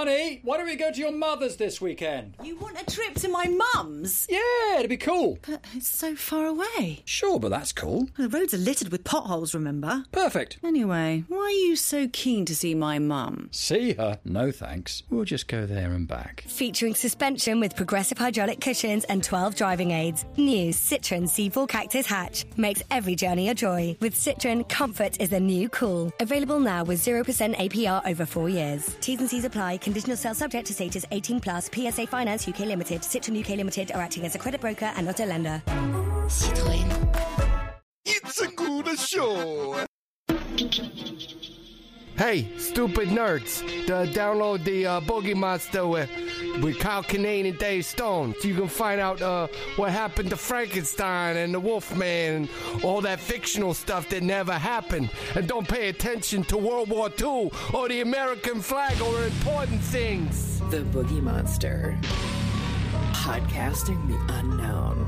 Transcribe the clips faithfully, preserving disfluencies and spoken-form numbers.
Honey, why don't we go to your mother's this weekend? You want a trip to my mum's? Yeah, it'd be cool. But it's so far away. Sure, but that's cool. The roads are littered with potholes, remember? Perfect. Anyway, why are you so keen to see my mum? See her? No thanks. We'll just go there and back. Featuring suspension with progressive hydraulic cushions and twelve driving aids. New Citroen C four Cactus Hatch makes every journey a joy. With Citroen, comfort is the new cool. Available now with zero percent A P R over four years. T's and C's apply. Conditional sale subject to status eighteen plus. P S A Finance U K Limited. Citroen U K Limited are acting as a credit broker and not a lender. Citroën. It's a good show. Hey, stupid nerds, the, download the uh, Boogie Monster with, with Kyle Kinane and Dave Stone so you can find out uh, what happened to Frankenstein and the Wolfman and all that fictional stuff that never happened. And don't pay attention to World War Two or the American flag or important things. The Boogie Monster. Podcasting the unknown.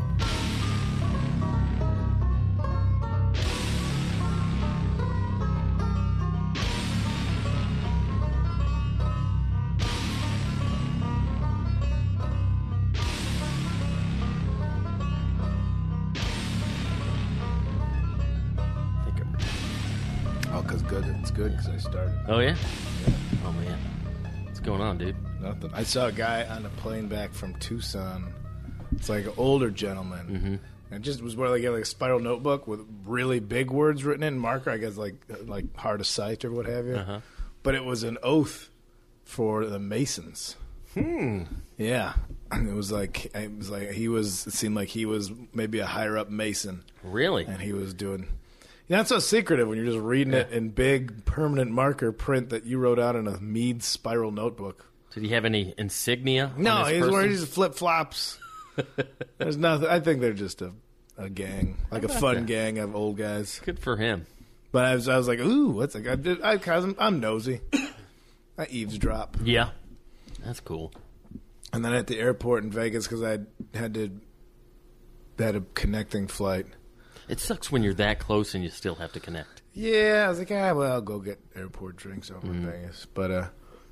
Oh, because good. It's good because I started. Oh, yeah? yeah? Oh, man. What's going on, dude? Nothing. I saw a guy on a plane back from Tucson. It's like an older gentleman. Mm-hmm. And it just was where they get like a spiral notebook with really big words written in marker. I guess like like hard to sight or what have you. Uh-huh. But it was an oath for the Masons. Hmm. Yeah. And it was like it was like he was. It seemed like he was maybe a higher up Mason. Really? And he was doing. You know, it's so secretive when you're just reading yeah. it in big permanent marker print that you wrote out in a Mead spiral notebook. Did he have any insignia? No, he's person? wearing his flip flops. There's nothing. I think they're just a, a gang, like a fun that? gang of old guys. Good for him. But I was, I was like, ooh, what's like? I did, I, I'm, I'm nosy. I eavesdrop. Yeah, that's cool. And then at the airport in Vegas, because I had to had a connecting flight. It sucks when you're that close and you still have to connect. Yeah, I was like, ah, well, I'll go get airport drinks over Mm-hmm. in Vegas. But uh,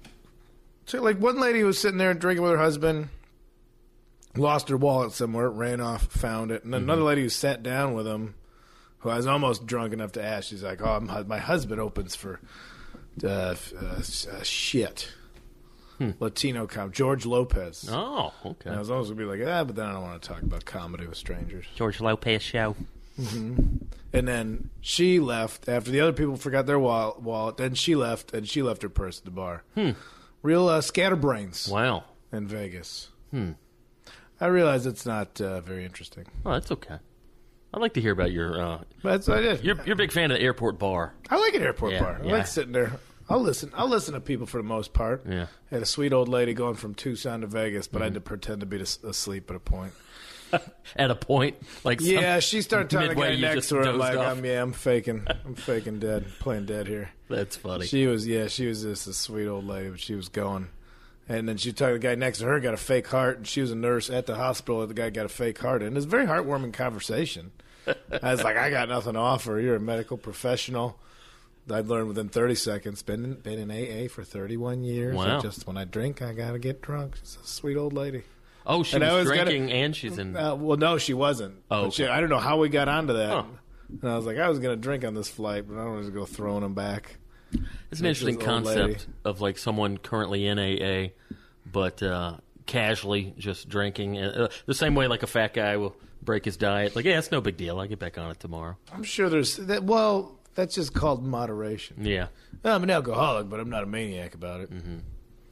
so like one lady was sitting there drinking with her husband. Lost her wallet somewhere, ran off, found it. And then Mm-hmm. another lady who sat down with him, who I was almost drunk enough to ask, she's like, oh, my, my husband opens for uh, uh, uh, shit. Hmm. Latino com, George Lopez. Oh, okay. And I was almost going to be like, ah, but then I don't want to talk about comedy with strangers. George Lopez show. Mm-hmm. And then she left after the other people forgot their wallet. wallet then she left, and she left her purse at the bar. Hmm. Real uh, scatterbrains. Wow. In Vegas. Hmm. I realize it's not uh, very interesting. Oh, that's okay. I'd like to hear about your. Uh, That's what I did. You're you're a big fan of the airport bar. I like an airport Yeah, bar. I yeah. like sitting there. I'll listen. I'll listen to people for the most part. Yeah. I had a sweet old lady going from Tucson to Vegas, but I had Mm-hmm. to pretend to be as- asleep at a point. At a point, like some- Yeah, she started telling the midway guy you next just to her, I'm dozed like, off. I'm, yeah, I'm faking. I'm faking dead, playing dead here. That's funny. She was, yeah, she was just a sweet old lady, but she was going. And then she talked to the guy next to her, got a fake heart, and she was a nurse at the hospital. The guy got a fake heart, and it was a very heartwarming conversation. I was like, I got nothing to offer. You're a medical professional. I'd learned within thirty seconds. Been in, been in A A for thirty-one years. Wow. And just when I drink, I got to get drunk. She's a sweet old lady. Oh, she And I was always drinking gotta- and she's in. Uh, well, no, she wasn't. Oh, But she- okay. I don't know how we got onto that. Huh. And I was like, I was going to drink on this flight, but I don't want to go throwing them back. It's an interesting This old concept of like someone currently in A A, but uh, casually just drinking. Uh, the same way like a fat guy will break his diet. Like, yeah, it's no big deal. I'll get back on it tomorrow. I'm sure there's that. Well, that's just called moderation. Yeah. I'm an alcoholic, but I'm not a maniac about it. Mm-hmm.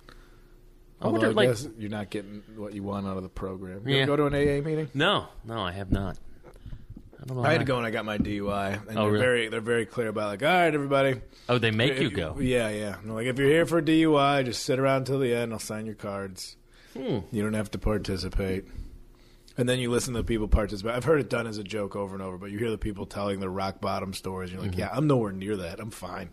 I Although wonder, I like- guess you're not getting what you want out of the program. You Yeah. ever go to an A A meeting? No, no, I have not. I don't know. I had how- to go and I got my D U I. And Oh, they're really? very they're very clear about like, all right, everybody. Oh, they make If- you go. Yeah, yeah. No, like if you're here for a D U I, just sit around until the end. I'll sign your cards. Hmm. You don't have to participate. And then you listen to the people participate. I've heard it done as a joke over and over, but you hear the people telling their rock bottom stories. And you're like, Mm-hmm. yeah, I'm nowhere near that. I'm fine.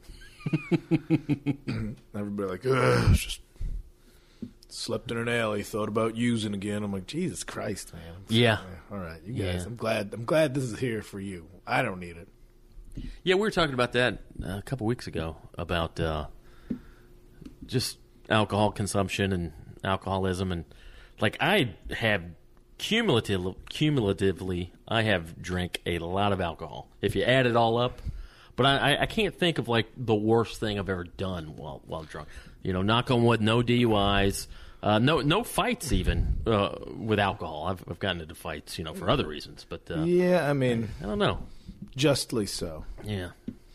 Everybody like, ugh, it's just slept in an alley, thought about using again. I'm like, Jesus Christ, man. I'm Yeah. fine. All right, you guys. Yeah. I'm glad. I'm glad this is here for you. I don't need it. Yeah, we were talking about that uh, a couple weeks ago about uh, just alcohol consumption and alcoholism, and like I have cumulative, cumulatively, I have drank a lot of alcohol. If you add it all up, but I, I can't think of like the worst thing I've ever done while while drunk. You know, knock on wood, no D U Is. Uh, no, no fights even uh, with alcohol. I've, I've gotten into fights, you know, for other reasons. But uh, yeah, I mean, I don't know. Justly so. Yeah.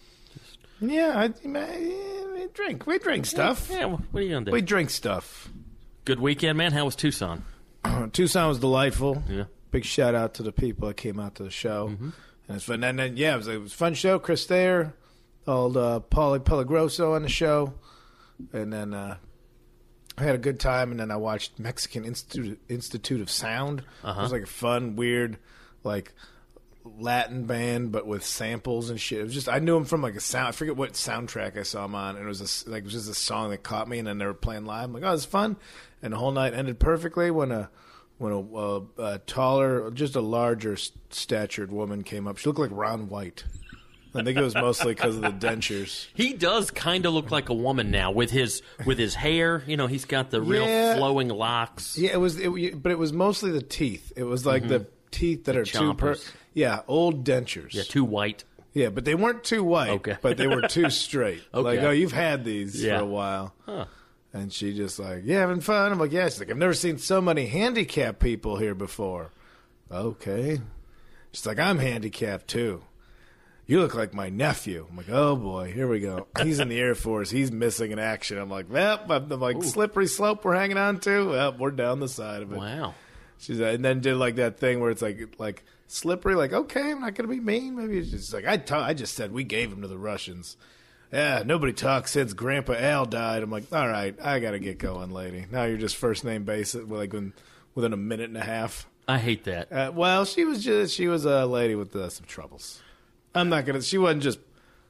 Yeah, I, I, we drink. We drink stuff. Yeah. What are you gonna do? We drink stuff. Good weekend, man. How was Tucson? Tucson was delightful. Yeah. Big shout out to the people that came out to the show. Mm-hmm. And it's fun. And then yeah, it was, it was a fun show. Chris Thayer, old uh, Paulie Pellegrosso on the show, and then. Uh, I had a good time, and then I watched Mexican Institute Institute of Sound. Uh-huh. It was like a fun, weird, like Latin band, but with samples and shit. It was just I knew him from like a sound. I forget what soundtrack I saw him on, and it was a, like it was just a song that caught me. And then they were playing live. I'm like, oh, it's fun. And the whole night ended perfectly when a when a, a, a taller, just a larger statured woman came up. She looked like Ron White. I think it was mostly because of the dentures. He does kind of look like a woman now with his with his hair. You know, he's got the real Yeah. flowing locks. Yeah, it was, it, but it was mostly the teeth. It was like mm-hmm. the teeth that the are too, per- chompers. yeah, old dentures. Yeah, too white. Yeah, but they weren't too white. Okay. But they were too straight. Okay. Like, oh, you've had these Yeah. for a while. Huh. And she just like, yeah, having fun. I'm like, yeah. She's like, I've never seen so many handicapped people here before. Okay. She's like, I'm handicapped too. You look like my nephew. I'm like, oh boy, here we go. He's in the Air Force. He's missing in action. I'm like, well, I'm like, Ooh. Slippery slope we're hanging on to. Well, we're down the side of it. Wow. She's and then did like that thing where it's like like slippery, like, okay, I'm not gonna be mean. Maybe it's just like I ta- I just said we gave him to the Russians. Yeah, nobody talks since Grandpa Al died. I'm like, all right, I gotta get going, lady. Now you're just first name basis, like when, within a minute and a half. I hate that. Uh, well, she was just she was a lady with uh, some troubles. I'm not gonna. She wasn't just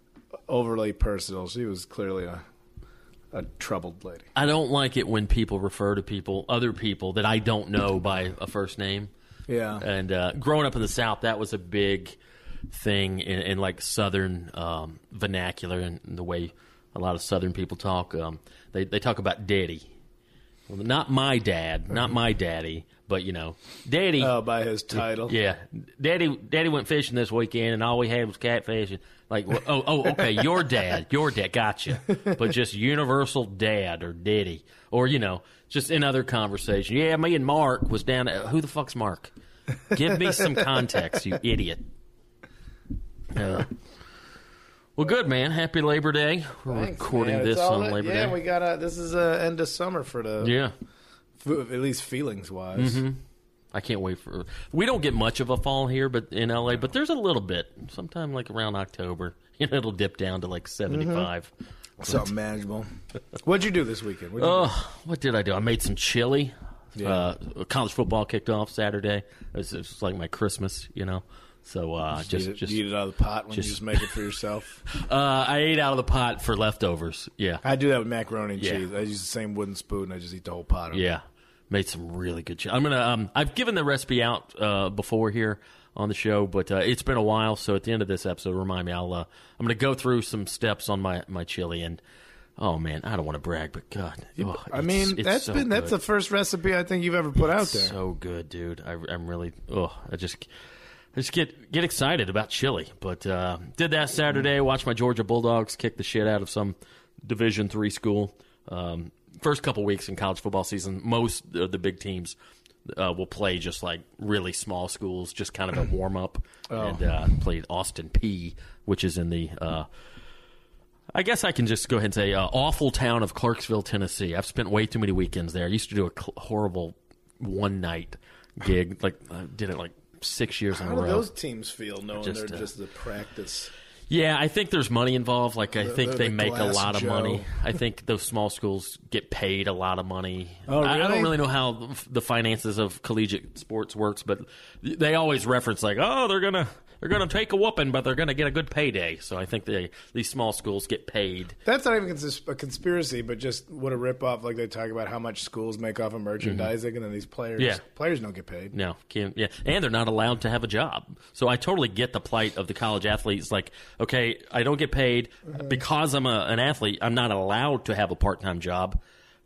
overly personal. She was clearly a a troubled lady. I don't like it when people refer to people, other people that I don't know by a first name. Yeah. And uh, growing up in the South, that was a big thing in, in like Southern um, vernacular and the way a lot of Southern people talk. Um, they they talk about daddy. Well, not my dad, not my daddy, but you know, daddy. Oh, by his title. Yeah, daddy. Daddy went fishing this weekend, and all we had was catfish. And like, well, oh, oh, okay, your dad, your dad, gotcha. But just universal dad or daddy, or you know, just in other conversation. Yeah, me and Mark was down. At, who the fuck's Mark? Give me some context, you idiot. Uh, well, good, man. Happy Labor Day. We're Thanks, recording man. this It's all on it- Labor yeah, Day. we got a, this is uh, end of summer for the Yeah. f- at least feelings wise. Mm-hmm. I can't wait for. We don't get much of a fall here, but in L A, but there's a little bit. Sometime like around October, you know, it'll dip down to like seventy-five. Something manageable. What'd you do this weekend? What'd you Oh, what did I do? I made some chili. Yeah. Uh, college football kicked off Saturday. It was, it was like my Christmas, you know. So uh, do? just You eat, just you eat it out of the pot when just- you just make it for yourself. uh, I ate out of the pot for leftovers. Yeah, I do that with macaroni and Yeah. cheese. I use the same wooden spoon. I just eat the whole pot of it. yeah. Made some really good chili. I'm gonna. Um, I've given the recipe out uh, before here on the show, but uh, it's been a while. So at the end of this episode, remind me. I'll. Uh, I'm gonna go through some steps on my, my chili, and oh man, I don't want to brag, but God, oh, I it's- mean, it's that's so been that's good. the first recipe I think you've ever put out there. So good, dude. I, I'm really. Oh, I just. I just get get excited about chili, but uh, did that Saturday. Watched my Georgia Bulldogs kick the shit out of some Division three school. Um, first couple weeks in college football season, most of the big teams uh, will play just like really small schools, just kind of a warm up. Oh. And uh, played Austin P, which is in the. Uh, I guess I can just go ahead and say uh, awful town of Clarksville, Tennessee. I've spent way too many weekends there. I used to do a cl- horrible one night gig, like I did it like six years in How a do row. those teams feel knowing Just, they're uh, just the practice? Yeah, I think there's money involved. Like, I The- think the- they the make a Glass lot of Joe. money. I think those small schools get paid a lot of money. Oh, I, I don't really? really know how the finances of collegiate sports works, but they always reference like, oh, they're gonna they're gonna take a whooping, but they're gonna get a good payday. So I think they these small schools get paid. That's not even cons- a conspiracy, but just what a ripoff. Like they talk about how much schools make off of merchandising, and then these players, Yeah. players don't get paid. No, can't, yeah, and they're not allowed to have a job. So I totally get the plight of the college athletes. Like, okay, I don't get paid because I'm a, an athlete. I'm not allowed to have a part time job.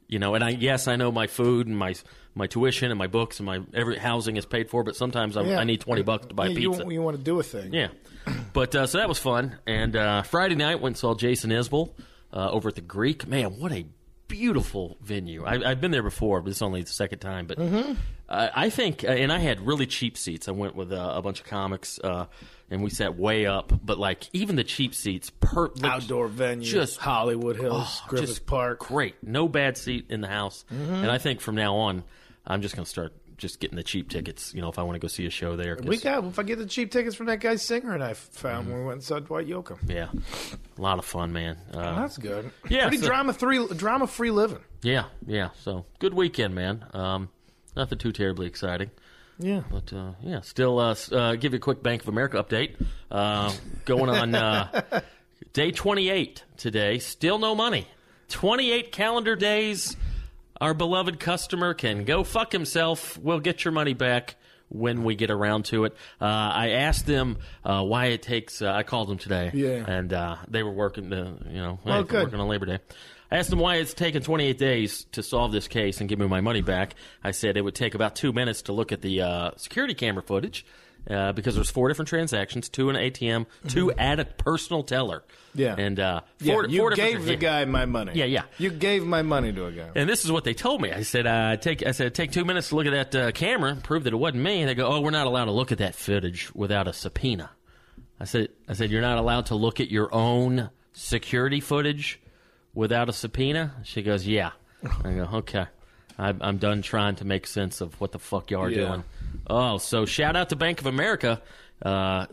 You know, and I yes, I know my food and my my tuition and my books and my every housing is paid for, but sometimes I, Yeah. I need twenty bucks to buy Yeah, you, pizza. You want to do a thing. Yeah. But uh, so that was fun. And uh, Friday night went and saw Jason Isbell uh, over at the Greek. Man, what a beautiful venue. I, I've been there before, but it's only the second time. But Mm-hmm. uh, I think, uh, and I had really cheap seats. I went with uh, a bunch of comics, uh, and we sat way up. But like even the cheap seats, per looked Outdoor venue, just Hollywood Hills, oh, Griffith just Park. great. No bad seat in the house. Mm-hmm. And I think from now on, I'm just going to start just getting the cheap tickets. You know, if I want to go see a show there. 'cause- We got. If I get the cheap tickets from that guy singer, and I found when we went and saw Dwight Yoakam. yeah, a lot of fun, man. Uh, Oh, that's good. yeah, pretty so- drama free, drama free living. Yeah, yeah. So good weekend, man. Um, nothing too terribly exciting, Yeah. but uh, yeah. Still, uh, s- uh, give you a quick Bank of America update. Uh, going on uh, day twenty-eight today. Still no money. twenty-eight calendar days. Our beloved customer can go fuck himself. We'll get your money back when we get around to it. Uh, I asked them uh, why it takes. Uh, I called them today, Yeah. and uh, they were working. The you know, Well, hey, good. working on Labor Day. I asked them why it's taken twenty-eight days to solve this case and give me my money back. I said it would take about two minutes to look at the uh, security camera footage uh, because there's four different transactions, two in an A T M, two at a personal teller. Yeah. and uh, Yeah, four, you four gave different, the yeah. guy my money. Yeah, yeah. You gave my money to a guy. And this is what they told me. I said, uh, take. I said, take two minutes to look at that uh, camera, prove that it wasn't me. And they go, oh, we're not allowed to look at that footage without a subpoena. I said, I said, you're not allowed to look at your own security footage without a subpoena. She goes, yeah. I go, okay. I, I'm done trying to make sense of what the fuck y'all are Yeah. doing. Oh, so shout out to Bank of America. Uh,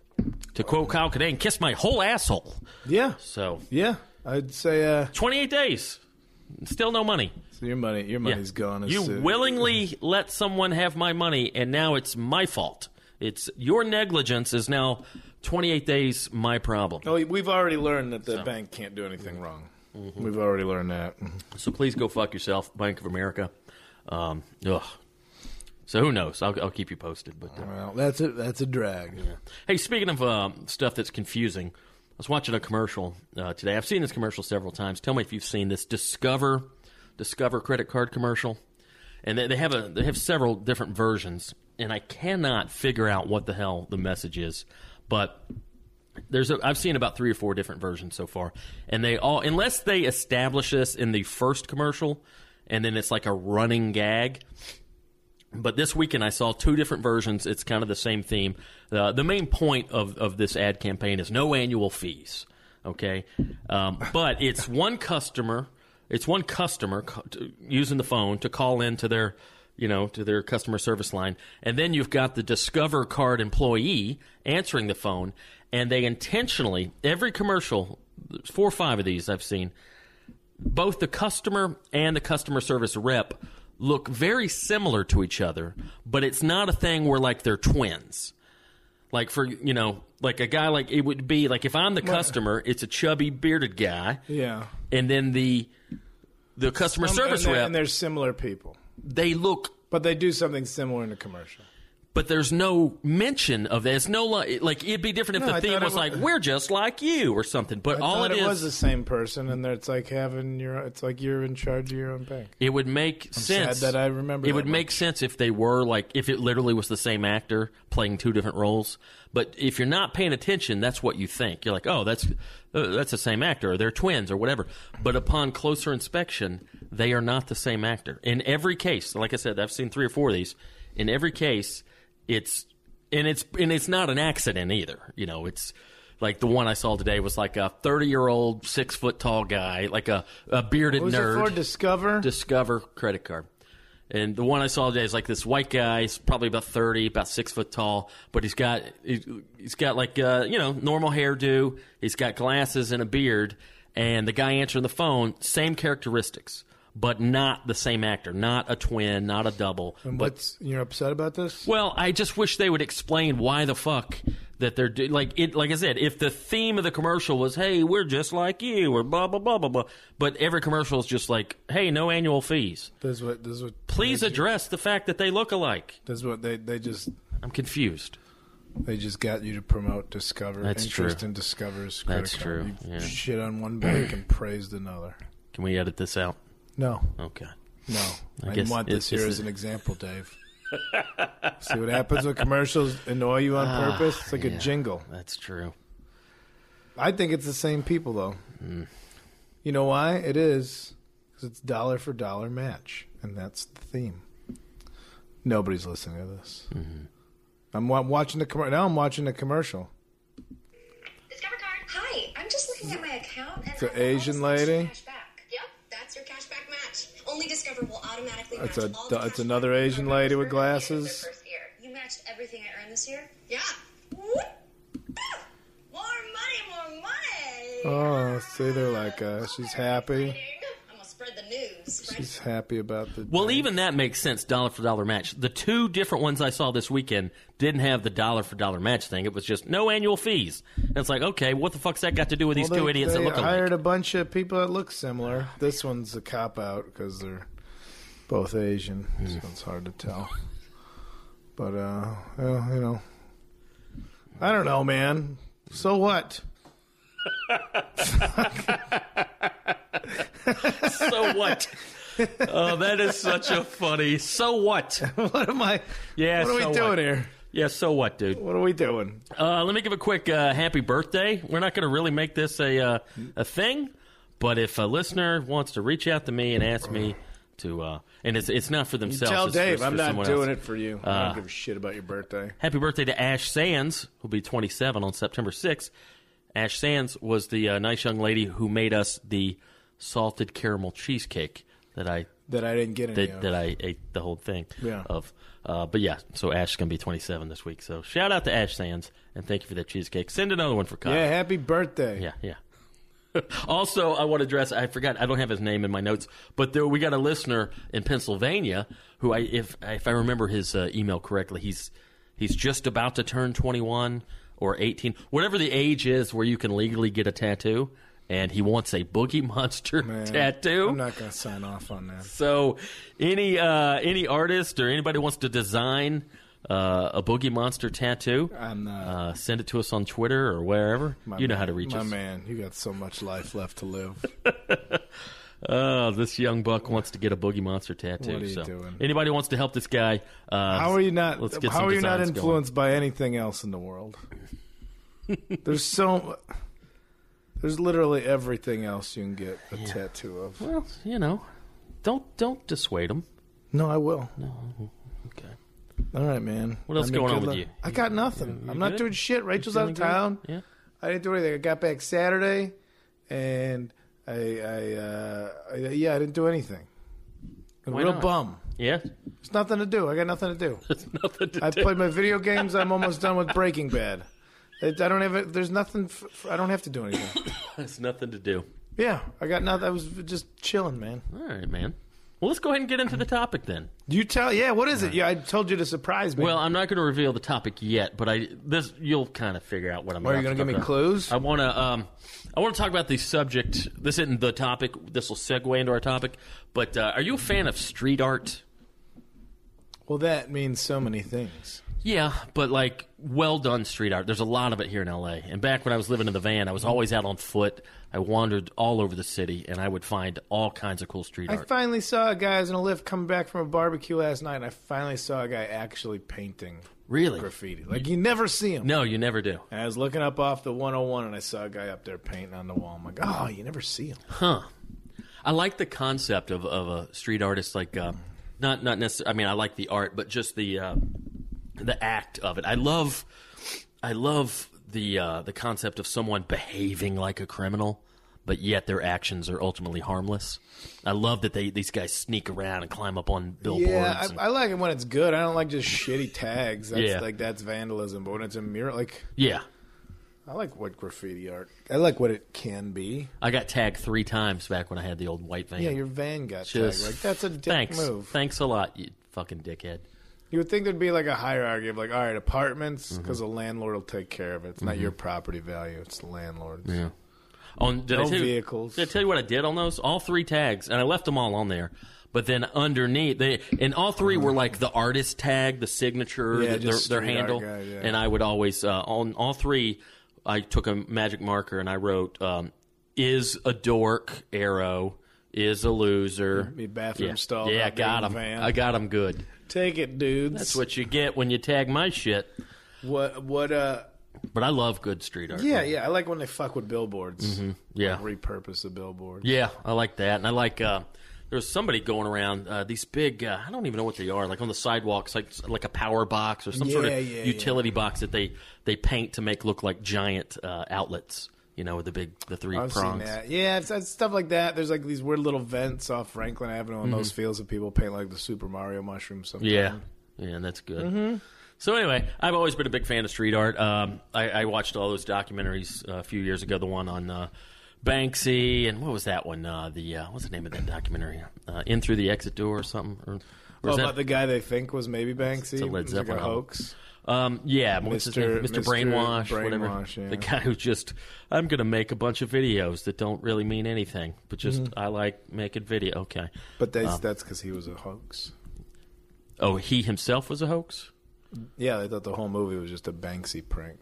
to quote Kyle Kinane, kiss my whole asshole. Yeah. So Yeah. I'd say uh, twenty-eight days, still no money. so your money. Your Yeah. money's gone. as You soon- willingly let someone have my money, and now it's my fault. It's your negligence is now twenty-eight days my problem. Oh, we've already learned that the bank can't do anything wrong. Mm-hmm. We've already learned that. So please go fuck yourself, Bank of America. Um, ugh. So who knows? I'll, I'll keep you posted. But uh, Well, that's a that's a drag. hey, speaking of um, stuff that's confusing, I was watching a commercial uh, today. I've seen this commercial several times. Tell me if you've seen this Discover Discover credit card commercial. And they, they have a they have several different versions, and I cannot figure out what the hell the message is. But there's a, I've seen about three or four different versions so far, and they all, unless they establish this in the first commercial, and then it's like a running gag. But this weekend I saw two different versions. It's kind of the same theme. Uh, the main point of, of this ad campaign is no annual fees. Okay, um, but it's one customer. It's one customer co- to, using the phone to call into their, you know, to their customer service line, and then you've got the Discover Card employee answering the phone, and they intentionally every commercial, there's four or five of these I've seen, both the customer and the customer service rep look very similar to each other, but it's not a thing where like they're twins. Like for, you know, like a guy like it would be like if I'm the customer, it's a chubby bearded guy. Yeah. And then the the customer Um, service and, they're- rep, and they're similar people, they look, but they do something similar in the commercial. but there's no mention of this. No, li- like it'd be different if No, the I theme thought it was wa- like we're just like you or something. But I all thought it it, is, was the same person, and it's like having your. It's like you're in charge of your own bank. it would make sense. sad that I remember It that would much. make sense if they were like if it literally was the same actor playing two different roles. But if you're not paying attention, that's what you think. You're like, oh, that's uh, that's the same actor, or they're twins, or whatever. But upon closer inspection, they are not the same actor. In every case, like I said, I've seen three or four of these. In every case, it's and it's and it's not an accident either. You know, it's. Like the one I saw today was like a thirty-year-old, six-foot-tall guy, like a, a bearded What was nerd. it for? Discover. Discover credit card. And the one I saw today is like this white guy. He's probably about thirty, about six foot tall, but he's got he's got like uh, you know normal hairdo. He's got glasses and a beard. And the guy answering the phone, same characteristics, but not the same actor, not a twin, not a double. and But what's you're upset about this? well, I just wish they would explain why the fuck that they're do- like it. Like I said, if the theme of the commercial was, "Hey, we're just like you," or blah blah blah blah blah, but every commercial is just like, "Hey, no annual fees." This is what this is what. Please this, address the fact that they look alike. This is what they they just I'm confused. they just got you to promote Discover. That's interest true. in Discover's credit That's card. true, You yeah. shit on one bank and praised another. Can we edit this out? No. Okay. No. I I, guess want this it's- here it's as a- an example, Dave. See what happens when commercials annoy you on Ah, purpose? It's like yeah, a jingle. That's true. I think it's the same people, though. You know why? It is because it's dollar for dollar match, and that's the theme. Nobody's listening to this. Mm-hmm. I'm wa- watching the commercial. Now I'm watching the commercial. Discover card. Hi, I'm just looking at my account. And It's an I have all Asian this lady. extra cash back. Yep, that's your cashback match. Only Discover will automatically It's match a- all the it's cashback another card Asian members lady with for their glasses. first year. You matched everything I earned this year? Yeah. Whoop. Ah, more money, more money. Oh, see, they're like, uh, she's happy. I'm gonna spread the news. Right? She's happy about the. Well, even that makes sense, dollar for dollar match. The two different ones I saw this weekend didn't have the dollar for dollar match thing. It was just no annual fees. And it's like, okay, what the fuck's that got to do with these Well, two they, idiots they that look alike? hired a bunch of people that look similar. This one's a cop out because they're both Asian, so it's hard to tell. But uh, well, you know, I don't know, man. So what? So what? Oh, that is such a funny. So what? What am I? Yeah. What are so we doing what? here? Yeah. So what, dude? What are we doing? Uh, let me give a quick uh, happy birthday. We're not going to really make this a uh, a thing, but if a listener wants to reach out to me and ask me to, uh, and it's it's not for You themselves. tell it's for- Dave for I'm not someone doing else. it for you. I Uh, don't give a shit about your birthday. Happy birthday to Ash Sands, who'll be twenty-seven on September sixth. Ash Sands was the uh, nice young lady who made us the salted caramel cheesecake that I That I didn't get any that, of. that I ate the whole thing Yeah. of. Uh, but yeah, so Ash is going to be twenty-seven this week. So shout out to Ash Sands, and thank you for that cheesecake. Send another one for Kyle. Yeah, happy birthday. Yeah, yeah. Also, I want to address, I forgot, I don't have his name in my notes, but there, we got a listener in Pennsylvania who, I, if if I remember his uh, email correctly, he's he's just about to turn twenty-one or eighteen, whatever the age is where you can legally get a tattoo, and he wants a Boogie Monster Man, tattoo. I'm not going to sign off on that. So, any uh, any artist or anybody wants to design uh, a Boogie Monster tattoo, I'm not. uh, send it to us on Twitter or wherever. My You know man, how to reach my us. man, you got so much life left to live. Oh, this young buck wants to get a Boogie Monster tattoo. What are you so doing? Anybody wants to help this guy? Uh, How are you not? Let's get How some are you not designs going. influenced by anything else in the world? There's so. There's literally everything else you can get a tattoo of. Well, you know, don't don't dissuade him. No, I will. No, okay. All right, man. What else I mean, going on good with luck. you? I got nothing. You I'm not good? doing shit. Rachel's out feeling of good? town. Yeah. I didn't do anything. I got back Saturday, and I, I, uh, I yeah, I didn't do anything. I'm a Why real not? bum. Yeah, There's nothing to do. I got nothing to do. there's nothing to I do. played my video games. I'm almost done with Breaking Bad. It, I don't have. it- There's nothing. F- f- I don't have to do anything. There's nothing to do. Yeah, I got nothing. I was just chilling, man. All right, man. Well, let's go ahead and get into the topic then. You tell. Yeah, what is it? Yeah, I told you to surprise me. Well, I'm not going to reveal the topic yet, but I this you'll kind of figure out what I'm. Are you going gonna to give me clues? I want to. Um, I want to talk about the subject. This isn't the topic. This will segue into our topic. But uh, are you a fan of street art? well, that means so many things. Yeah, but like well done street art. There's a lot of it here in L A. And back when I was living in the van, I was always out on foot. I wandered all over the city, and I would find all kinds of cool street I art. finally saw a guy I was in a lift coming back from a barbecue last night, and I finally saw a guy actually painting Really? graffiti. Like, you never see him. No, you never do. And I was looking up off the one oh one, and I saw a guy up there painting on the wall. I'm like, oh, you never see him. Huh. I like the concept of, of a street artist, like uh, not not necessarily. I mean, I like the art, but just the uh, the act of it. I love I love the uh, the concept of someone behaving like a criminal, but yet their actions are ultimately harmless. I love that they these guys sneak around and climb up on billboards. Yeah, and- I, I like it when it's good. I don't like just shitty tags. That's Yeah. like that's vandalism. But when it's a mural, like yeah. I like what graffiti art. I like what it can be. I got tagged three times back when I had the old white van. Yeah, your van got Just- tagged. Like that's a dick thanks. move. Thanks a lot, you fucking dickhead. You would think there'd be like a hierarchy of like, all right, apartments, Mm-hmm. because the landlord will take care of it. It's not your property value; it's the landlord's. Yeah. On did No I tell you, vehicles. Did I tell you what I did on those? All three tags, and I left them all on there. But then underneath, they and all three were like the artist tag, the signature, Yeah, the, their, just their street art handle. guy, yeah. And I would always uh, on all three. I took a magic marker and I wrote, um, "Is a dork arrow is a loser. Be bathroom yeah. stall. Yeah, not got being him. van. I got him good. Take it, dudes. That's what you get when you tag my shit. What? What? Uh. But I love good street art. Yeah, yeah. I like when they fuck with billboards. Mm-hmm. Yeah. Like repurpose the billboards. Yeah, I like that. And I like, uh, there's somebody going around, uh, these big, uh, I don't even know what they are, like on the sidewalks, like like a power box or some Yeah, sort of yeah, utility yeah. box that they, they paint to make look like giant uh, outlets, you know, with the big, the three I've prongs. seen that. Yeah, it's, it's stuff like that. There's like these weird little vents off Franklin Avenue in those fields that people paint like the Super Mario mushrooms sometimes. Yeah, yeah, that's good. Mm-hmm. So anyway, I've always been a big fan of street art. Um, I, I watched all those documentaries uh, a few years ago. The one on uh, Banksy and what was that one? Uh, the uh, what's the name of that documentary? Uh, In Through the Exit Door or something? Or, or Oh, is that, about the guy they think was maybe Banksy. It's a Led It was like Zeppelin a album. hoax. Um, yeah, what's his name? Mister Mister Mister Brainwash, whatever. Brainwash, yeah. The guy who just, I'm going to make a bunch of videos that don't really mean anything, but just Mm-hmm. I like making video. Okay. But they, Um, that's because he was a hoax. Oh, he himself was a hoax? Yeah, they thought the whole movie was just a Banksy prank.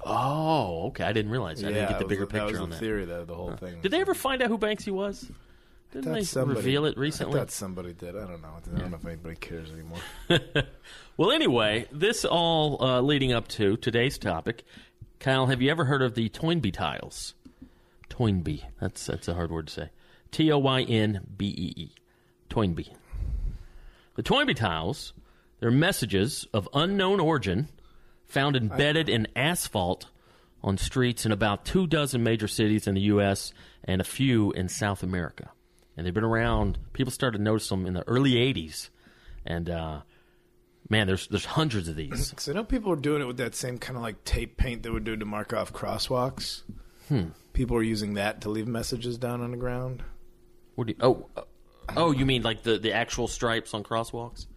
Oh, okay. I didn't realize that. I yeah, didn't get the it was bigger the- picture that was on the that. theory that the whole thing. Did they ever find out who Banksy was? Didn't thought they somebody- reveal it recently? I thought somebody did. I don't know. I don't know if anybody cares anymore. Well, anyway, this all uh, leading up to today's topic. Kyle, have you ever heard of the Toynbee tiles? Toynbee. That's that's a hard word to say. T O Y N B E E. Toynbee. The Toynbee tiles, they're messages of unknown origin found embedded in asphalt on streets in about two dozen major cities in the U S and a few in South America. And they've been around. People started to notice them in the early eighties. And, uh, man, there's there's hundreds of these. Because I know people were doing it with that same kind of like tape paint they would do to mark off crosswalks. Hmm. People were using that to leave messages down on the ground. What do you, oh, uh, oh, you mean like the, the actual stripes on crosswalks?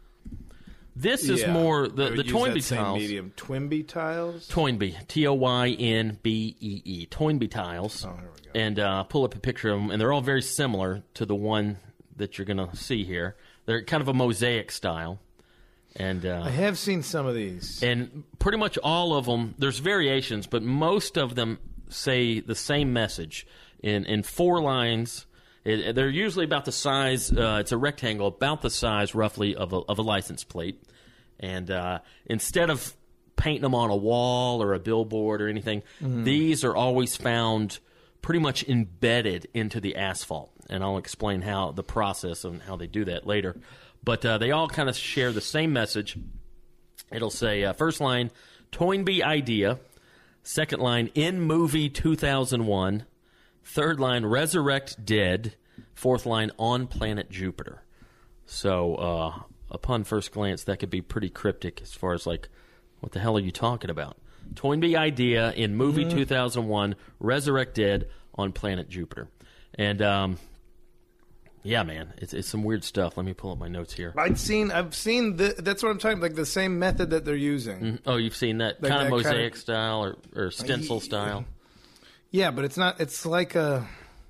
This is Yeah. more They the would the use Toynbee that same tiles. medium. Twinbee tiles? Toynbee, T O Y N B E E, Toynbee tiles. Oh, here we go. And uh, pull up a picture of them, and they're all very similar to the one that you're going to see here. They're kind of a mosaic style. And uh, I have seen some of these. and pretty much all of them, there's variations, but most of them say the same message in, in four lines. It, they're usually about the size, uh, it's a rectangle, about the size roughly of a, of a license plate. And uh, instead of painting them on a wall or a billboard or anything, Mm-hmm. these are always found pretty much embedded into the asphalt. And I'll explain how the process and how they do that later. But uh, they all kind of share the same message. It'll say, uh, first line, Toynbee idea. Second line, in movie two thousand one. Third line, resurrect dead. Fourth line, on planet Jupiter. So, uh, upon first glance, that could be pretty cryptic as far as, like, what the hell are you talking about? Toynbee idea, in movie Mm-hmm. two thousand one, resurrect dead, on planet Jupiter. And, um... yeah, man, it's it's some weird stuff. Let me pull up my notes here. I've seen, I've seen, the, that's what I'm talking about, like the same method that they're using. Mhm. Oh, you've seen that Like kind of that mosaic kind of- style or, or stencil style? Yeah, but it's not, it's like a,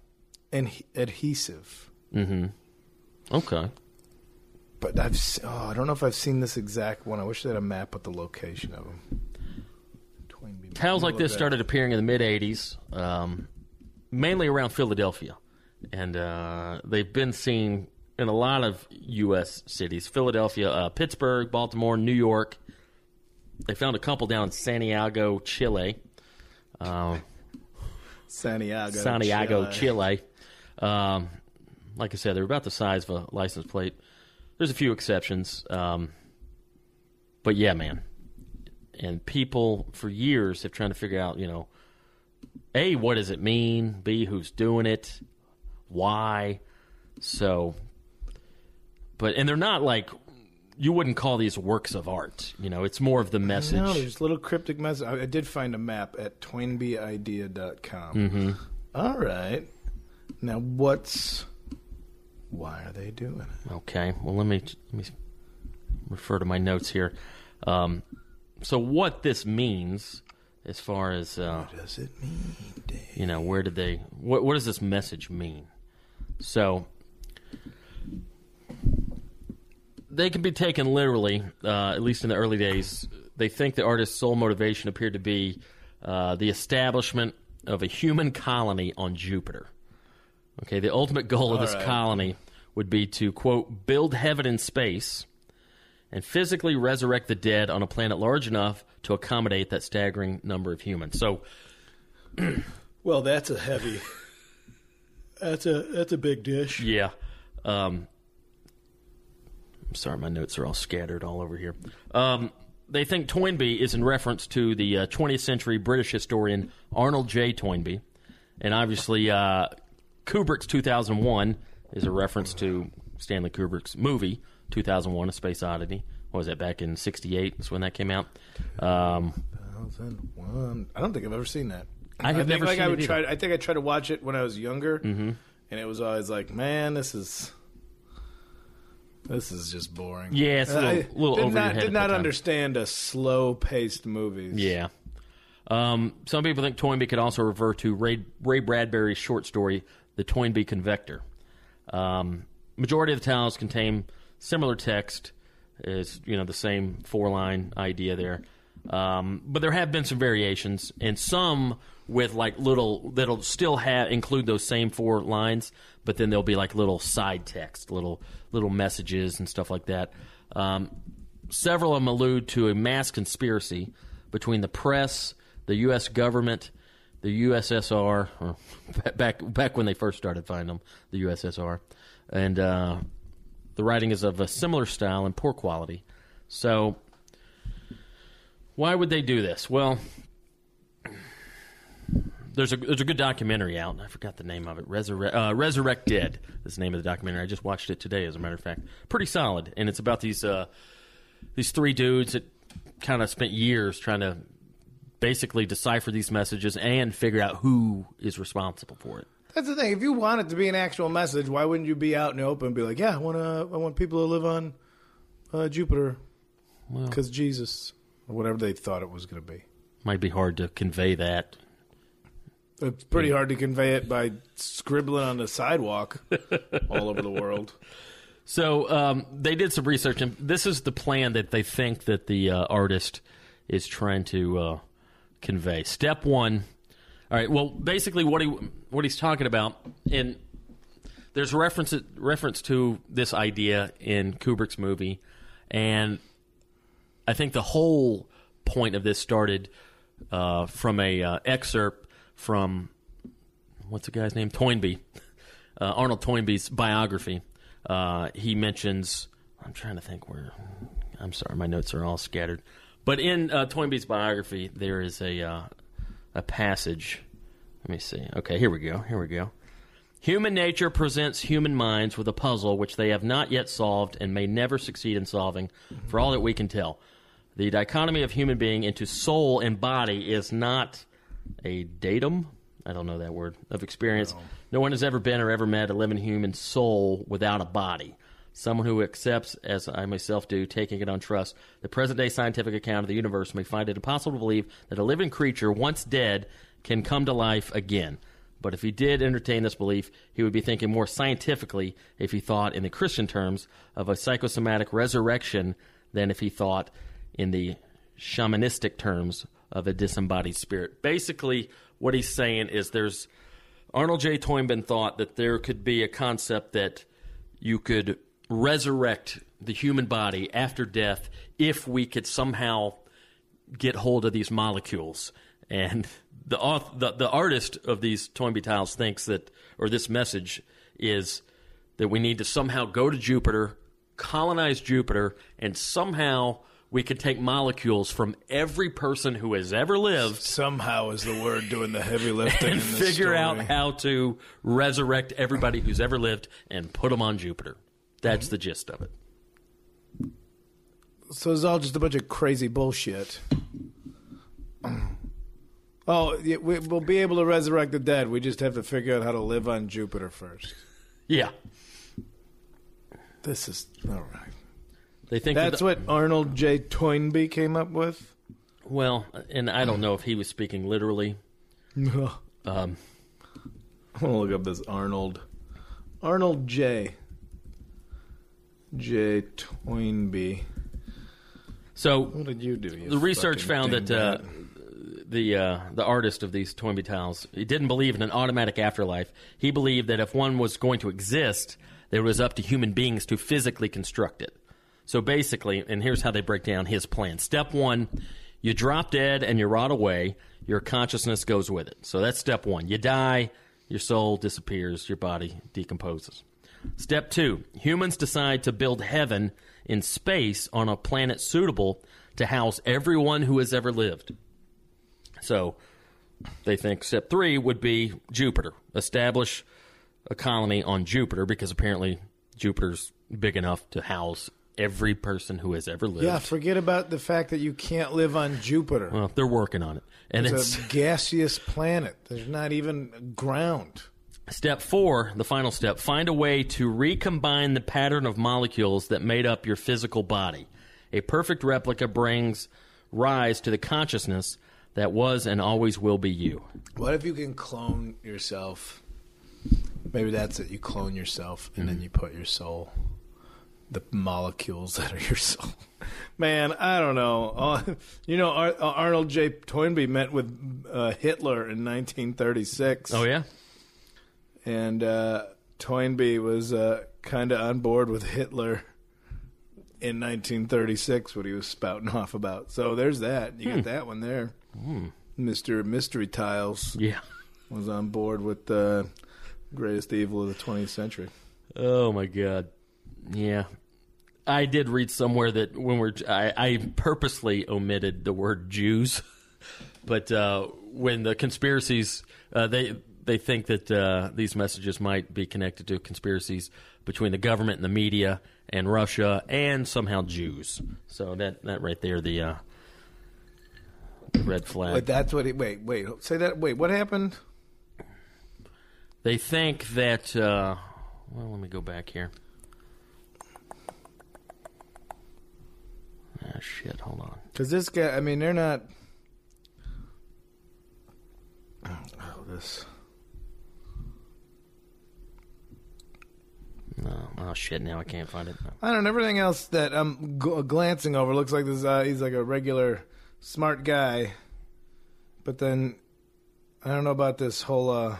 an adhesive. Mm-hmm. Okay. But I've, se- oh, I don't know if I've seen this exact one. I wish they had a map with the location of them. Toynbee. Tiles like Look this at that. started appearing in the mid-eighties, um, mainly around Philadelphia. And uh, they've been seen in a lot of U S cities. Philadelphia, uh, Pittsburgh, Baltimore, New York. They found a couple down in Santiago, Chile. Uh, Santiago. Santiago, Chile. Chile. Um, like I said, they're about the size of a license plate. There's a few exceptions. Um, but yeah, man. And people for years have tried to figure out, you know, A, what does it mean? B, who's doing it? Why? So, but, and they're not like, you wouldn't call these works of art. You know, it's more of the message. No, there's little cryptic message. I, I did find a map at toynbee idea dot com. Mm-hmm. All right. Now, what's... Why are they doing it? Okay, well, let me let me refer to my notes here. Um, so, what this means, as far as uh, What does it mean, Dave? you know, where did they? What what does this message mean? So, they can be taken literally. Uh, at least in the early days, they think the artist's sole motivation appeared to be uh, the establishment of a human colony on Jupiter. Okay, the ultimate goal of All this right. colony would be to, quote, build heaven in space and physically resurrect the dead on a planet large enough to accommodate that staggering number of humans. So, Well, that's a heavy. That's a that's a big dish. yeah. Um, I'm sorry, my notes are all scattered all over here. Um, they think Toynbee is in reference to the uh, twentieth century British historian Arnold J. Toynbee. And obviously, uh, Kubrick's two thousand one is a reference to Stanley Kubrick's movie, two thousand one, A Space Oddity. What was that, back in sixty-eight? That's when that came out. Um, two thousand one. I don't think I've ever seen that. I have think never like seen I it would either. try. I think I tried to watch it when I was younger, mm-hmm. and it was always like, man, this is this is just boring. Yeah, it's a little, I little did over not, your head. Did at not the time. understand a slow-paced movies. Yeah. Um, some people think Toynbee could also refer to Ray, Ray Bradbury's short story, The Toynbee Convector. Um, majority of the titles contain similar text, is you know the same four-line idea there. Um, but there have been some variations, and some with like little that'll still have include those same four lines, but then there'll be like little side text, little little messages and stuff like that. Um, several of them allude to a mass conspiracy between the press, the U S government, the U S S R, or back back when they first started finding them, the U S S R, and uh, the writing is of a similar style and poor quality. So, why would they do this? Well, there's a there's a good documentary out. I forgot the name of it. Resurrect uh, Resurrect Dead is the name of the documentary. I just watched it today, as a matter of fact. Pretty solid, and it's about these uh, these three dudes that kind of spent years trying to basically decipher these messages and figure out who is responsible for it. That's the thing. If you want it to be an actual message, why wouldn't you be out in the open and be like, yeah, I want to, I want people to live on uh, Jupiter because Jesus, or whatever they thought it was going to be. Might be hard to convey that. It's pretty hard to convey it by scribbling on the sidewalk all over the world. So um, they did some research, and this is the plan that they think that the uh, artist is trying to uh, convey. Step one. All right. Well, basically, what he what he's talking about, and there's reference reference to this idea in Kubrick's movie, and I think the whole point of this started uh, from a uh, excerpt from what's the guy's name? Toynbee, uh, Arnold Toynbee's biography. Uh, he mentions. I'm trying to think where. I'm sorry, my notes are all scattered. But in uh, Toynbee's biography, there is a uh, a passage. Let me see. Okay, here we go. Here we go. Human nature presents human minds with a puzzle which they have not yet solved and may never succeed in solving, for all that we can tell. The dichotomy of human being into soul and body is not a datum. I don't know that word of experience. No. no one has ever been or ever met a living human soul without a body. Someone who accepts, as I myself do, taking it on trust, the present-day scientific account of the universe may find it impossible to believe that a living creature, once dead, can come to life again. But if he did entertain this belief, he would be thinking more scientifically if he thought in the Christian terms of a psychosomatic resurrection than if he thought in the shamanistic terms of a disembodied spirit. Basically, what he's saying is there's Arnold J. Toynbee thought that there could be a concept that you could resurrect the human body after death if we could somehow get hold of these molecules. And the the, the artist of these Toynbee tiles thinks that, or this message is that we need to somehow go to Jupiter, colonize Jupiter, and somehow we could take molecules from every person who has ever lived. Somehow is the word doing the heavy lifting and in this figure story. out how to resurrect everybody who's ever lived and put them on Jupiter. That's mm-hmm. the gist of it. So it's all just a bunch of crazy bullshit. Oh, yeah, we, we'll be able to resurrect the dead. We just have to figure out how to live on Jupiter first. Yeah. This is all right. They think that's that the, what Arnold J. Toynbee came up with. Well, and I don't know if he was speaking literally. No. Um, I'm gonna look up this Arnold. Arnold J. J. Toynbee. So what did you do? You the research found that uh, the uh, the artist of these Toynbee tiles, he didn't believe in an automatic afterlife. He believed that if one was going to exist, that it was up to human beings to physically construct it. So basically, and here's how they break down his plan. Step one, you drop dead and you rot away. Your consciousness goes with it. So that's step one. You die, your soul disappears, your body decomposes. Step two, humans decide to build heaven in space on a planet suitable to house everyone who has ever lived. So they think step three would be Jupiter. Establish a colony on Jupiter because apparently Jupiter's big enough to house every person who has ever lived. Yeah, forget about the fact that you can't live on Jupiter. Well, they're working on it. And it's, it's a gaseous planet. There's not even ground. Step four, the final step, find a way to recombine the pattern of molecules that made up your physical body. A perfect replica brings rise to the consciousness that was and always will be you. What if you can clone yourself? Maybe that's it. You clone yourself, and mm-hmm. then you put your soul, the molecules that are your soul. Man, I don't know. Uh, you know, Ar- Arnold J. Toynbee met with uh, Hitler in nineteen thirty-six. Oh, yeah? And uh, Toynbee was uh, kind of on board with Hitler in nineteen thirty-six, what he was spouting off about. So there's that. You hmm. get that one there. Hmm. Mister Mystery Tiles yeah. was on board with the greatest evil of the twentieth century. Oh, my God. Yeah. I did read somewhere that when we're, I, I purposely omitted the word Jews, but uh, when the conspiracies, uh, they they think that uh, these messages might be connected to conspiracies between the government and the media and Russia and somehow Jews. So that, that right there, the uh, red flag. But that's what. He, wait, wait, say that. Wait, what happened? They think that. Uh, well, let me go back here. Ah, shit, hold on. Because this guy, I mean, they're not... Oh, this... No, oh, shit, now I can't find it. No. I don't know, everything else that I'm g- glancing over looks like this. Uh, he's like a regular smart guy. But then, I don't know about this whole, uh...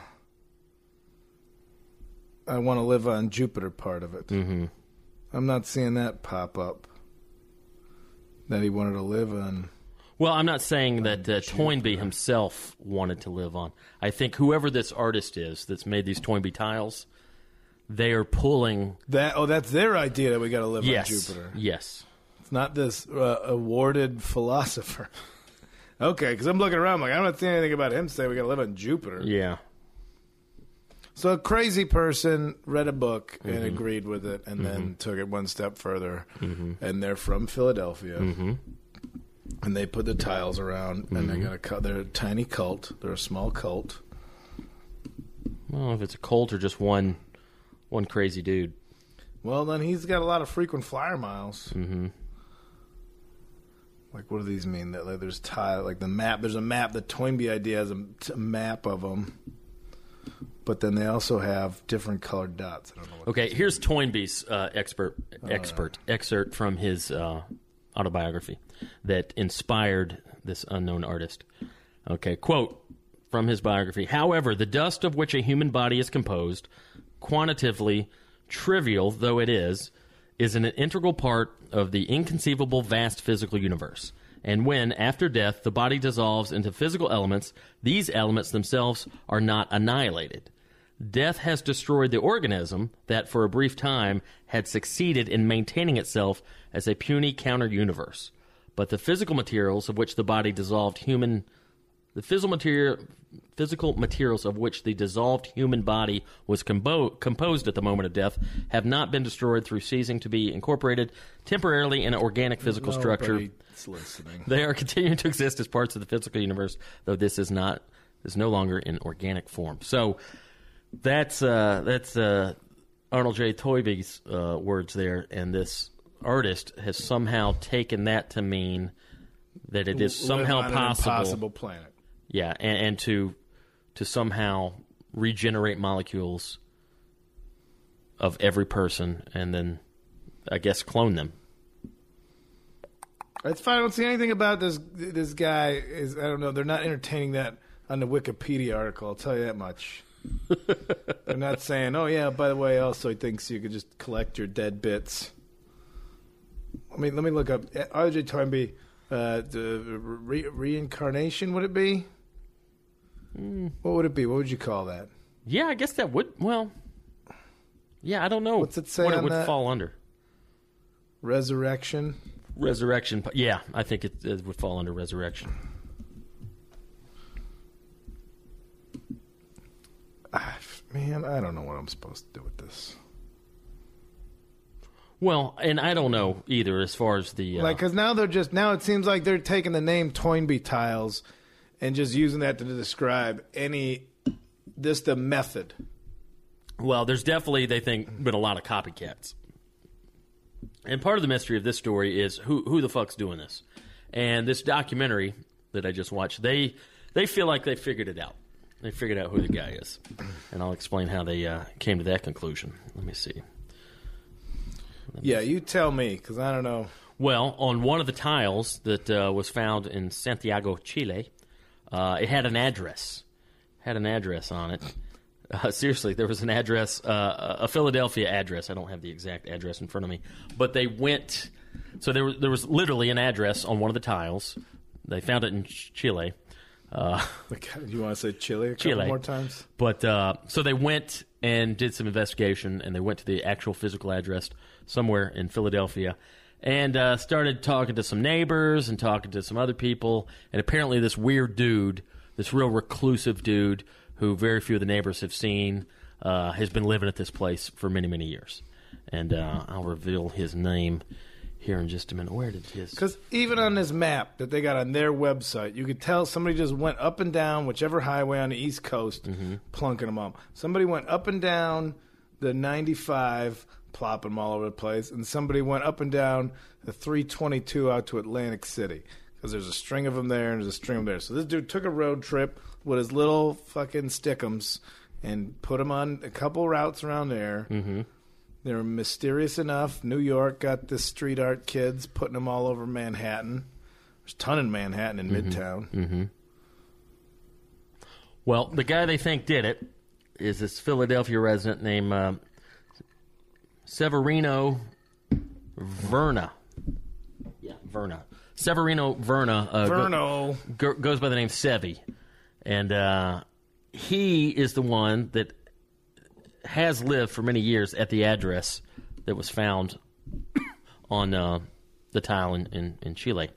I want to live on Jupiter part of it. Mm-hmm. I'm not seeing that pop up. That he wanted to live on. Well, I'm not saying that uh, Toynbee himself wanted to live on. I think whoever this artist is that's made these Toynbee tiles, they are pulling that. Oh, that's their idea that we got to live yes, on Jupiter. Yes, it's not this uh, awarded philosopher. Okay, because I'm looking around, like I'm not seeing anything about him saying we got to live on Jupiter. Yeah. So a crazy person read a book and mm-hmm. agreed with it, and mm-hmm. then took it one step further. Mm-hmm. And they're from Philadelphia, mm-hmm. and they put the tiles around, mm-hmm. and they're gonna cut. They're a tiny cult. They're a small cult. Well, if it's a cult or just one, one crazy dude. Well, then he's got a lot of frequent flyer miles. Mm-hmm. Like, what do these mean? That like, there's tile, like the map. There's a map. The Toynbee idea has a, a map of them. But then they also have different colored dots. I don't know what okay, here's Toynbee's uh, expert expert right. excerpt from his uh, autobiography that inspired this unknown artist. Okay, quote from his biography. However, the dust of which a human body is composed, quantitatively trivial though it is, is an integral part of the inconceivable vast physical universe. And when, after death, the body dissolves into physical elements, these elements themselves are not annihilated. Death has destroyed the organism that, for a brief time, had succeeded in maintaining itself as a puny counter-universe. But the physical materials of which the body dissolved human... The physical, material, physical materials of which the dissolved human body was combo- composed at the moment of death have not been destroyed through ceasing to be incorporated temporarily in an organic physical structure. Listening. They are continuing to exist as parts of the physical universe, though this is not is no longer in organic form. So that's uh, that's uh, Arnold J. Toynbee's uh, words there, and this artist has somehow taken that to mean that it is somehow Live on possible, an impossible planet. Yeah, and, and to to somehow regenerate molecules of every person, and then I guess clone them. That's fine. I don't see anything about this this guy. Is I don't know. They're not entertaining that on the Wikipedia article. I'll tell you that much. They're not saying, oh, yeah, by the way, also he thinks you could just collect your dead bits. Let me, let me look up. R J Toynbee, uh, the re- reincarnation, would it be? Mm. What would it be? What would you call that? Yeah, I guess that would, well, yeah, I don't know. What's it say what on it would that? fall under. Resurrection? Resurrection. Yeah, I think it, it would fall under resurrection. Man, I don't know what I'm supposed to do with this. Well, and I don't know either as far as the... Uh, like, because now they're just... Now it seems like they're taking the name Toynbee Tiles and just using that to describe any... This the method. Well, there's definitely, they think, been a lot of copycats. And part of the mystery of this story is who who the fuck's doing this? And this documentary that I just watched, they they feel like they figured it out. They figured out who the guy is. And I'll explain how they uh, came to that conclusion. Let me see. Let me yeah, see. you tell me, because I don't know. Well, on one of the tiles that uh, was found in Santiago, Chile, uh, it had an address. Had an address on it. Uh, seriously, there was an address, uh, a Philadelphia address. I don't have the exact address in front of me. But they went... So there was, there was literally an address on one of the tiles. They found it in Chile. Uh, you want to say Chile a couple Chile. more times? But uh, so they went and did some investigation, and they went to the actual physical address somewhere in Philadelphia, and uh, started talking to some neighbors and talking to some other people. And apparently, this weird dude, this real reclusive dude, who very few of the neighbors have seen, uh, has been living at this place for many, many years. And uh, I'll reveal his name here in just a minute. Where did his... Because even on this map that they got on their website, you could tell somebody just went up and down whichever highway on the East Coast, mm-hmm. plunking them up. Somebody went up and down the ninety-five, plopping them all over the place, and somebody went up and down the three twenty-two out to Atlantic City. Because there's a string of them there and there's a string of them there. So this dude took a road trip with his little fucking stickums and put them on a couple routes around there. Mm-hmm. They were mysterious enough. New York got the street art kids putting them all over Manhattan. There's a ton in Manhattan in mm-hmm. Midtown. Mm-hmm. Well, the guy they think did it is this Philadelphia resident named uh, Severino Verna. Yeah, Verna. Severino Verna. Uh, Verno. Go, go, goes by the name Sevi. And uh, he is the one that has lived for many years at the address that was found on uh, the tile in, in, in Chile.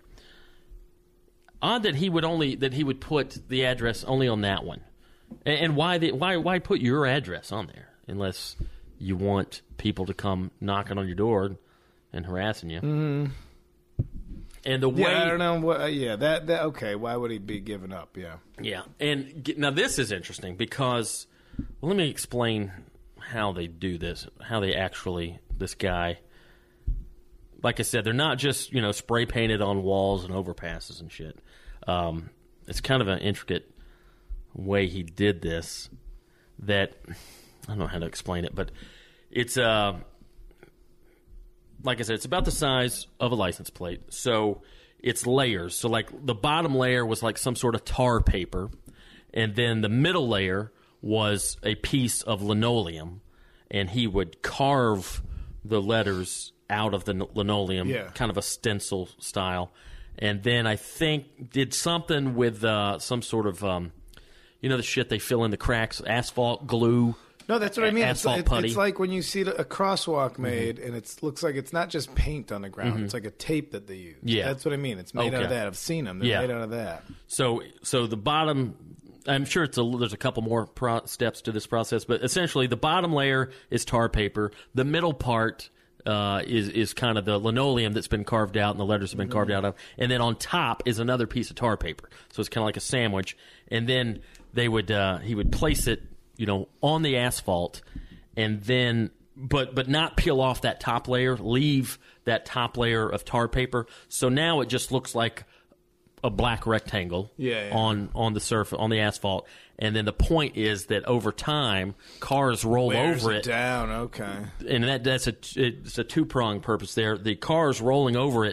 Odd that he would only that he would put the address only on that one, and, and why the, why why put your address on there unless you want people to come knocking on your door and harassing you. Mm-hmm. And the way yeah, I don't know what. Uh, yeah, that that okay. Why would he be giving up? Yeah, yeah. And get, now this is interesting because well, let me explain how they do this, how they actually, this guy, like I said, they're not just, you know, spray painted on walls and overpasses and shit. Um, it's kind of an intricate way he did this that, I don't know how to explain it, but it's, uh, like I said, it's about the size of a license plate. So it's layers. So like the bottom layer was like some sort of tar paper, and then the middle layer was a piece of linoleum, and he would carve the letters out of the linoleum, yeah. kind of a stencil style. And then I think did something with uh, some sort of, um, you know, the shit they fill in the cracks, asphalt glue. No, that's what I mean. It's, Asphalt it, putty. it's like when you see a crosswalk made, mm-hmm. and it looks like it's not just paint on the ground. Mm-hmm. It's like a tape that they use. Yeah. That's what I mean. It's made okay. out of that. I've seen them. They're yeah. made out of that. So, so the bottom... I'm sure it's a, there's a couple more pro- steps to this process, but essentially the bottom layer is tar paper. The middle part uh, is is kind of the linoleum that's been carved out and the letters have been mm-hmm. carved out of. And then on top is another piece of tar paper. So it's kind of like a sandwich. And then they would uh, he would place it, you know, on the asphalt, and then but but not peel off that top layer. Leave that top layer of tar paper. So now it just looks like a black rectangle yeah, yeah. on on the surface on the asphalt, and then the point is that over time cars roll Wears over it it down. Okay, and that that's a it's a two pronged purpose there. The cars rolling over it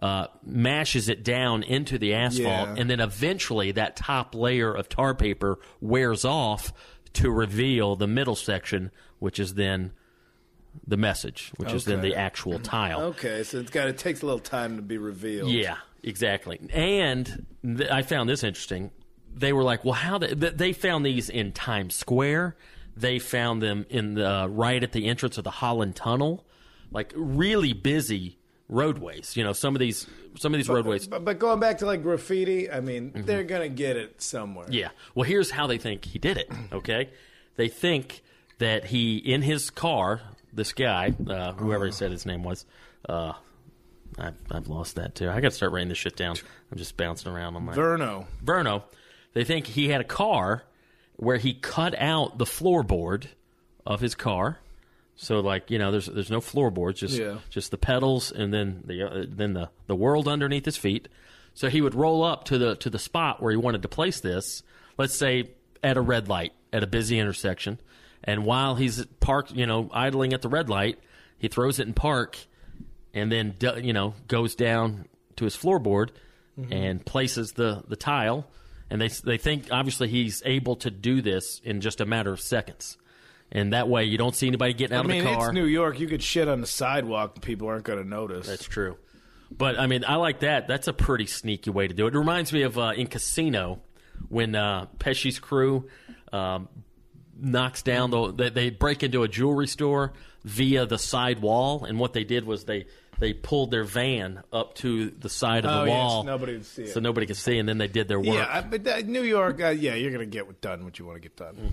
uh, mashes it down into the asphalt, Yeah. and then eventually that top layer of tar paper wears off to reveal the middle section, which is then the message, which is then Okay. the actual tile. Okay, so it's got it takes a little time to be revealed. Yeah, exactly. And th- I found this interesting. They were like, well, how they, th- they found these in Times Square. They found them in the right at the entrance of the Holland Tunnel, like really busy roadways. You know, some of these some of these But, roadways. but, but going back to like graffiti, I mean, they're gonna get it somewhere. Yeah. Well, here's how they think he did it. Okay, they think that he in his car. This guy, uh, whoever he said his name was, uh, I've, I've lost that too. I got to start writing this shit down. I'm just bouncing around on my Verno. Verno. They think he had a car where he cut out the floorboard of his car. So, like, you know, there's there's no floorboards, just Yeah. just the pedals, and then the uh, then the, the world underneath his feet. So he would roll up to the to the spot where he wanted to place this. Let's say at a red light at a busy intersection. And while he's parked, you know, idling at the red light, he throws it in park and then, you know, goes down to his floorboard mm-hmm. and places the, the tile. And they they think, obviously, he's able to do this in just a matter of seconds. And that way you don't see anybody getting out I mean, of the car. it's New York. You could shit on the sidewalk and people aren't going to notice. That's true. But, I mean, I like that. That's a pretty sneaky way to do it. It reminds me of uh, in Casino when uh, Pesci's crew um, knocks down the they, they break into a jewelry store via the side wall, and what they did was they they pulled their van up to the side of Oh, the yes, wall, nobody would see it. so nobody could see, and then they did their work. Yeah, I- but uh, New York, uh, yeah, you're going to get what done what you want to get done.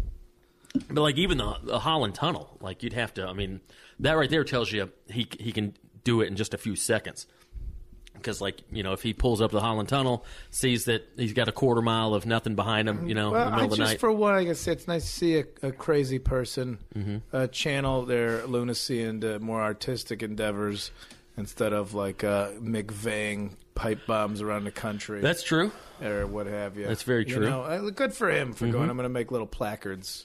Mm-hmm. But like even the, the Holland Tunnel, like you'd have to. I mean, that right there tells you he he can do it in just a few seconds. Because, like, you know, if he pulls up the Holland Tunnel, sees that he's got a quarter mile of nothing behind him, you know, Well, in the middle I of the just night. for one, I guess it's nice to see a, a crazy person Mm-hmm. uh, channel their lunacy into more artistic endeavors instead of like uh, McVeigh pipe bombs around the country. That's true. Or what have you. That's very You true. know, uh, good for him for Mhm. going, I'm going to make little placards.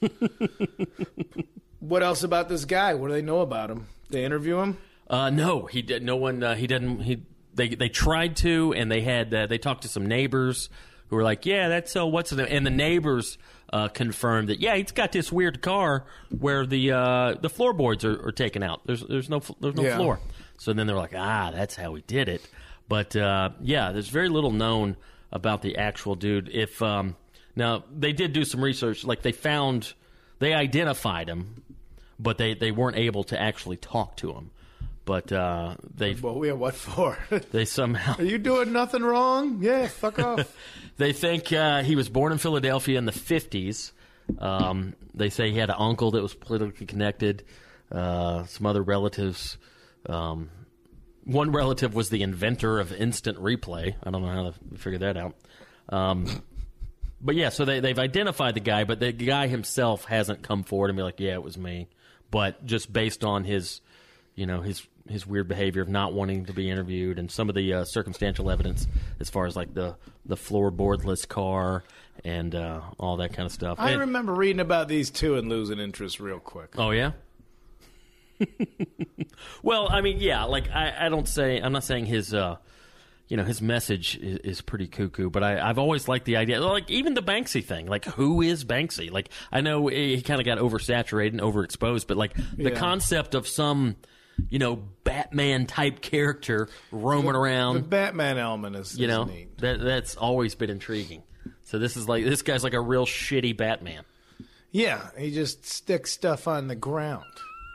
What else about this guy? What do they know about him? They interview him? Uh, no, he did. No one. Uh, he didn't. He they they tried to, and they had uh, they talked to some neighbors who were like, yeah, that's uh, what's the and the neighbors uh, confirmed that yeah, he's got this weird car where the uh, the floorboards are, are taken out. There's there's no there's no Yeah. floor. So then they were like, ah, that's how he did it. But uh, yeah, there's very little known about the actual dude. If um, now they did do some research, like they found they identified him, but they, they weren't able to actually talk to him. But uh, they Well, we have what for? they somehow Are you doing nothing wrong? Yeah, fuck off. they think uh, he was born in Philadelphia in the fifties. Um, they say he had an uncle that was politically connected. Uh, some other relatives. Um, one relative was the inventor of instant replay. I don't know how to figure that out. Um, but yeah, so they, they've identified the guy, but the guy himself hasn't come forward and be like, yeah, it was me. But just based on his, you know, his his weird behavior of not wanting to be interviewed and some of the uh, circumstantial evidence as far as like the, the floorboardless car and uh, all that kind of stuff. I And- remember reading about these two and losing interest real quick. Oh, yeah? Well, I mean, yeah, like I, I don't say, I'm not saying his, uh, you know, his message is, is pretty cuckoo, but I, I've always liked the idea, like even the Banksy thing, like who is Banksy? Like I know he kind of got oversaturated and overexposed, but like the Yeah. concept of some, you know, Batman type character roaming The around, Batman element is, you is know, neat. that that's always been intriguing. So this is like, this guy's like a real shitty Batman. Yeah, he just sticks stuff on the ground.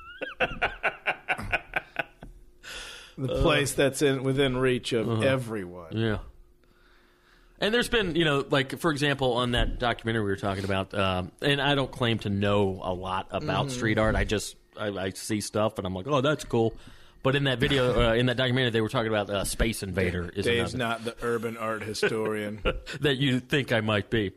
The place that's in within reach of Uh-huh. everyone. Yeah. And there's been, you know, like, for example, on that documentary we were talking about, um, and I don't claim to know a lot about Mhm. street art. I just, I, I see stuff and I'm like, oh, that's cool. But in that video, uh, in that documentary, they were talking about uh, Space Invader. Is Dave's another not the urban art historian. that you think I might be.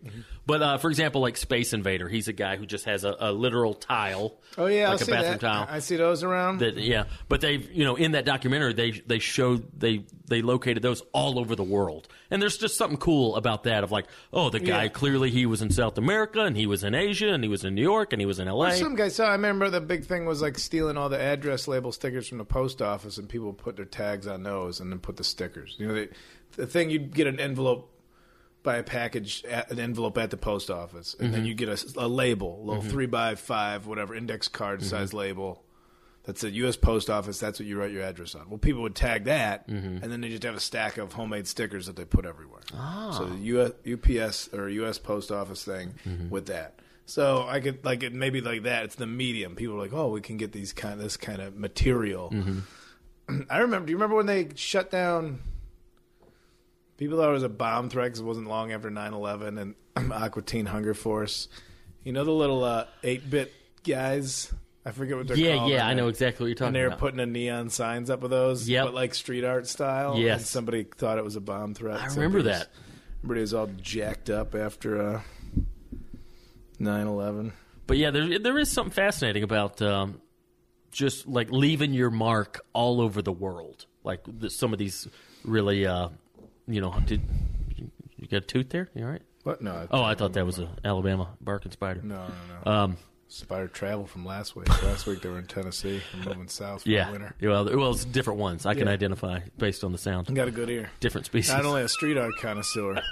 But uh, for example, like Space Invader, he's a guy who just has a, a literal tile. Oh yeah, like I'll a see bathroom that. tile. I see those around. That, yeah, but they've you know in that documentary they they showed they they located those all over the world, and there's just something cool about that. Of like, oh, the guy Yeah. clearly he was in South America, and he was in Asia, and he was in New York, and he was in L A. Well, some guy saw. I remember the big thing was like stealing all the address label stickers from the post office, and people put their tags on those and then put the stickers. You know, they, the thing you'd get an envelope. Buy a package, at, an envelope at the post office, and mm-hmm. then you get a, a label, a little mm-hmm. three by five, whatever, index card mm-hmm. size label that said U S Post Office. That's what you write your address on. Well, people would tag that, mm-hmm. and then they just have a stack of homemade stickers that they put everywhere. Oh. So the U S, U P S or U S Post Office thing mm-hmm. with that. So I could like it maybe like that. It's the medium. People are like, oh, we can get these kind of this kind of material. Mm-hmm. I remember. Do you remember when they shut down? People thought it was a bomb threat because it wasn't long after nine eleven and Aqua Teen Hunger Force. You know the little uh, eight-bit guys? I forget what they're yeah, called. Yeah, yeah, I know exactly what you're talking about. And they were about. putting the neon signs up of those, yep. but like street art style. Yes. And somebody thought it was a bomb threat. I remember Somebody that. Was, everybody was all jacked up after uh, nine eleven. But yeah, there there is something fascinating about um, just like leaving your mark all over the world. Like the, some of these really... Uh, You know, did you got a tooth there? You all right? What? No. I oh, I thought that was an Alabama barking spider. No, no, no. Um, spider traveled from last week. Last week they were in Tennessee. We're moving south for yeah. the winter. Well, well, it's different ones. I can Yeah. identify based on the sound. You got a good ear. Different species. Not only a street art connoisseur.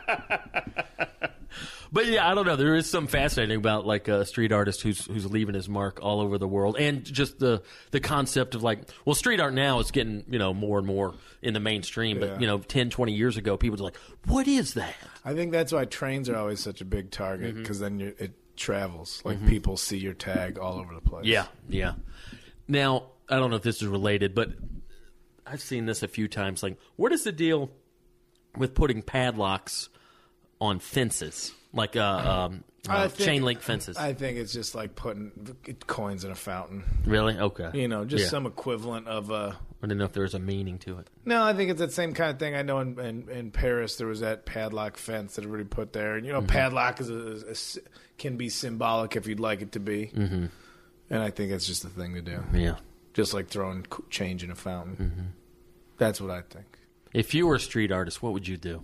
But yeah, I don't know. There is something fascinating about like a street artist who's who's leaving his mark all over the world, and just the the concept of like, well, street art now is getting you know more and more in the mainstream. But Yeah. you know, ten, twenty years ago, people were like, "What is that?" I think that's why trains are always such a big target because Mm-hmm. then you're, it travels. Like Mhm. people see your tag all over the place. Yeah, yeah. Now, I don't know if this is related, but I've seen this a few times. Like, what is the deal with putting padlocks on fences, like uh, um, I uh, think- chain link fences? I think it's just like putting coins in a fountain. Really? Okay. You know, just Yeah. some equivalent of a. I didn't know if there was a meaning to it. No, I think it's that same kind of thing. I know in, in, in Paris there was that padlock fence that everybody put there, and you know, Mhm. padlock is, a, is a s- can be symbolic if you'd like it to be, mm-hmm. and I think it's just the thing to do. Yeah, just like throwing c- change in a fountain. Mm-hmm. That's what I think. If you were a street artist, what would you do?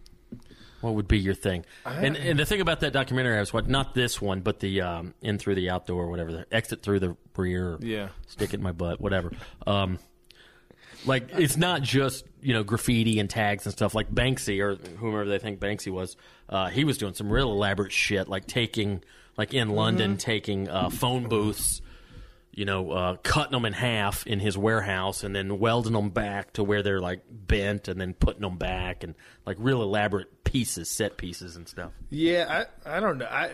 What would be your thing? I- And and the thing about that documentary I was watching, not this one, but the um, In Through the Outdoor, whatever, the Exit Through the Rear, or Yeah. Stick It in My Butt, whatever. Um, like, it's not just, you know, graffiti and tags and stuff. Like Banksy, or whomever they think Banksy was, uh, he was doing some real elaborate shit, like taking, like in London, Mhm. taking uh, phone booths, you know, uh, cutting them in half in his warehouse and then welding them back to where they're like bent and then putting them back, and like real elaborate pieces, set pieces and stuff. Yeah, I I don't know. I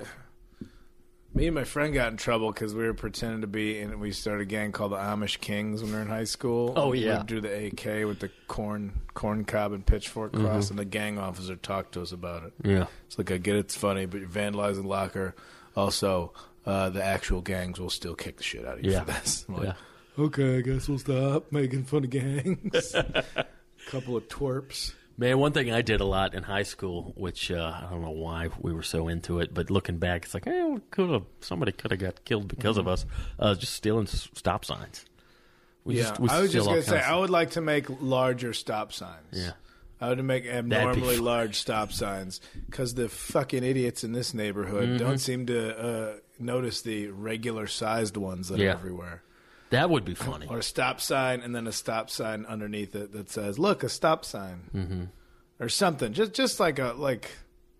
me and my friend got in trouble because we were pretending to be, and we started a gang called the Amish Kings when we were in high school. Oh, yeah. we drew the A K with the corn corn cob and pitchfork cross, Mhm. and the gang officer talked to us about it. Yeah. It's like, I get it's funny, but you're vandalizing the locker. Also, uh, the actual gangs will still kick the shit out of you Yeah. for this. I'm like, Yeah. okay, I guess we'll stop making fun of gangs. Couple of twerps. Man, one thing I did a lot in high school, which uh, I don't know why we were so into it, but looking back, it's like, eh, we could have somebody could have got killed because of us. Uh, just stealing s- stop signs. We yeah, just, we I was steal just all going to say, kinds of- I would like to make larger stop signs. Yeah. I would make abnormally fun. large stop signs because the fucking idiots in this neighborhood Mhm. don't seem to uh, notice the regular sized ones that Yeah. are everywhere. That would be funny. Or a stop sign and then a stop sign underneath it that says, "Look, a stop sign," mm-hmm. or something. Just, just like a like.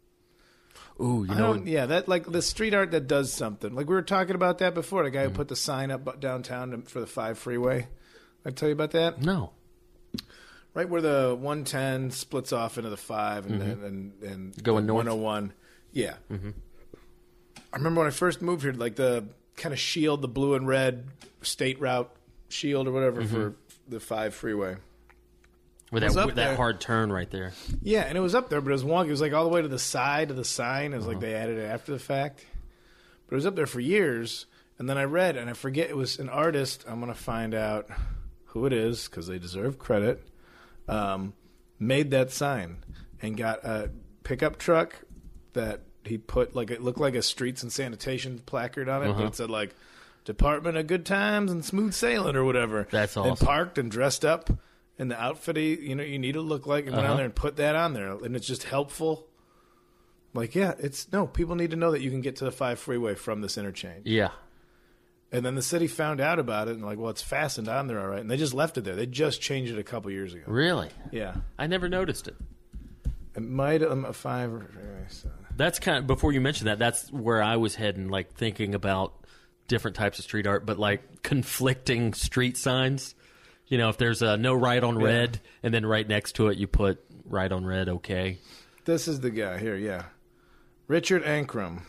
Ooh, you I know, don't- yeah, that like the street art that does something. Like we were talking about that before. The guy Mm-hmm. who put the sign up downtown for the five freeway. I tell you about that? No. Right where the one ten splits off into the five and Mhm. and, and, and Going the north? one oh one. Yeah. Mhm. I remember when I first moved here, like the kind of shield, the blue and red state route shield or whatever Mhm. for the five freeway. with It was that up with that there. hard turn right there. Yeah, and it was up there, but it was wonky. It was like all the way to the side of the sign. It was Uh-huh. like they added it after the fact. But it was up there for years. And then I read, and I forget, it was an artist. I'm going to find out who it is because they deserve credit. Um, made that sign and got a pickup truck that he put like it looked like a streets and sanitation placard on it, Uh-huh. but it said like Department of Good Times and Smooth Sailing or whatever. That's And awesome. parked and dressed up in the outfit he, you know you need to look like, and went Uh-huh. on there and put that on there, and it's just helpful. Like, yeah, it's no people need to know that you can get to the five freeway from this interchange. Yeah. And then the city found out about it and like, well, it's fastened on there, all right, and they just left it there. They just changed it a couple years ago. Really? Yeah, I never noticed it. it might um, a five. Or, so. That's kind of, before you mentioned that, that's where I was heading, like thinking about different types of street art, but like conflicting street signs. You know, if there's a no right on Yeah. red, and then right next to it you put right on red, okay. This is the guy here, yeah. Richard Ankrum.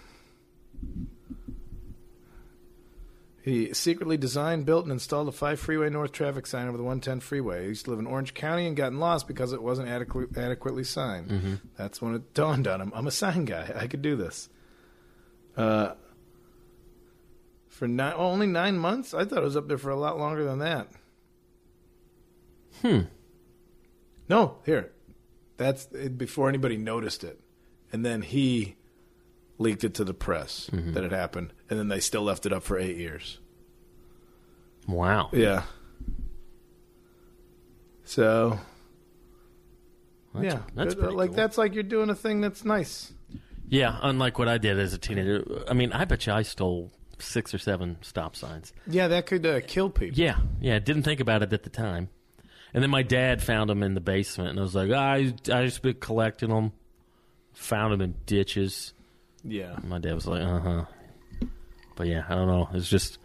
He secretly designed, built, and installed a five freeway north traffic sign over the one ten freeway. He used to live in Orange County and gotten lost because it wasn't adequ- adequately signed. Mm-hmm. That's when it dawned on him. I'm a sign guy. I could do this. Uh, for nine, oh, only nine months? I thought it was up there for a lot longer than that. Hmm. No, here. That's before anybody noticed it. And then he leaked it to the press Mm-hmm. that it happened. And then they still left it up for eight years. Wow. Yeah. So, That's, yeah. that's But, uh, pretty like, cool. that's like you're doing a thing that's nice. Yeah, unlike what I did as a teenager. I mean, I bet you I stole six or seven stop signs. Yeah, that could uh, kill people. Yeah, yeah. Didn't think about it at the time. And then my dad found them in the basement, and I was like, I, I just been collecting them. Found them in ditches. Yeah. My dad was like, uh huh. But yeah, I don't know. It's just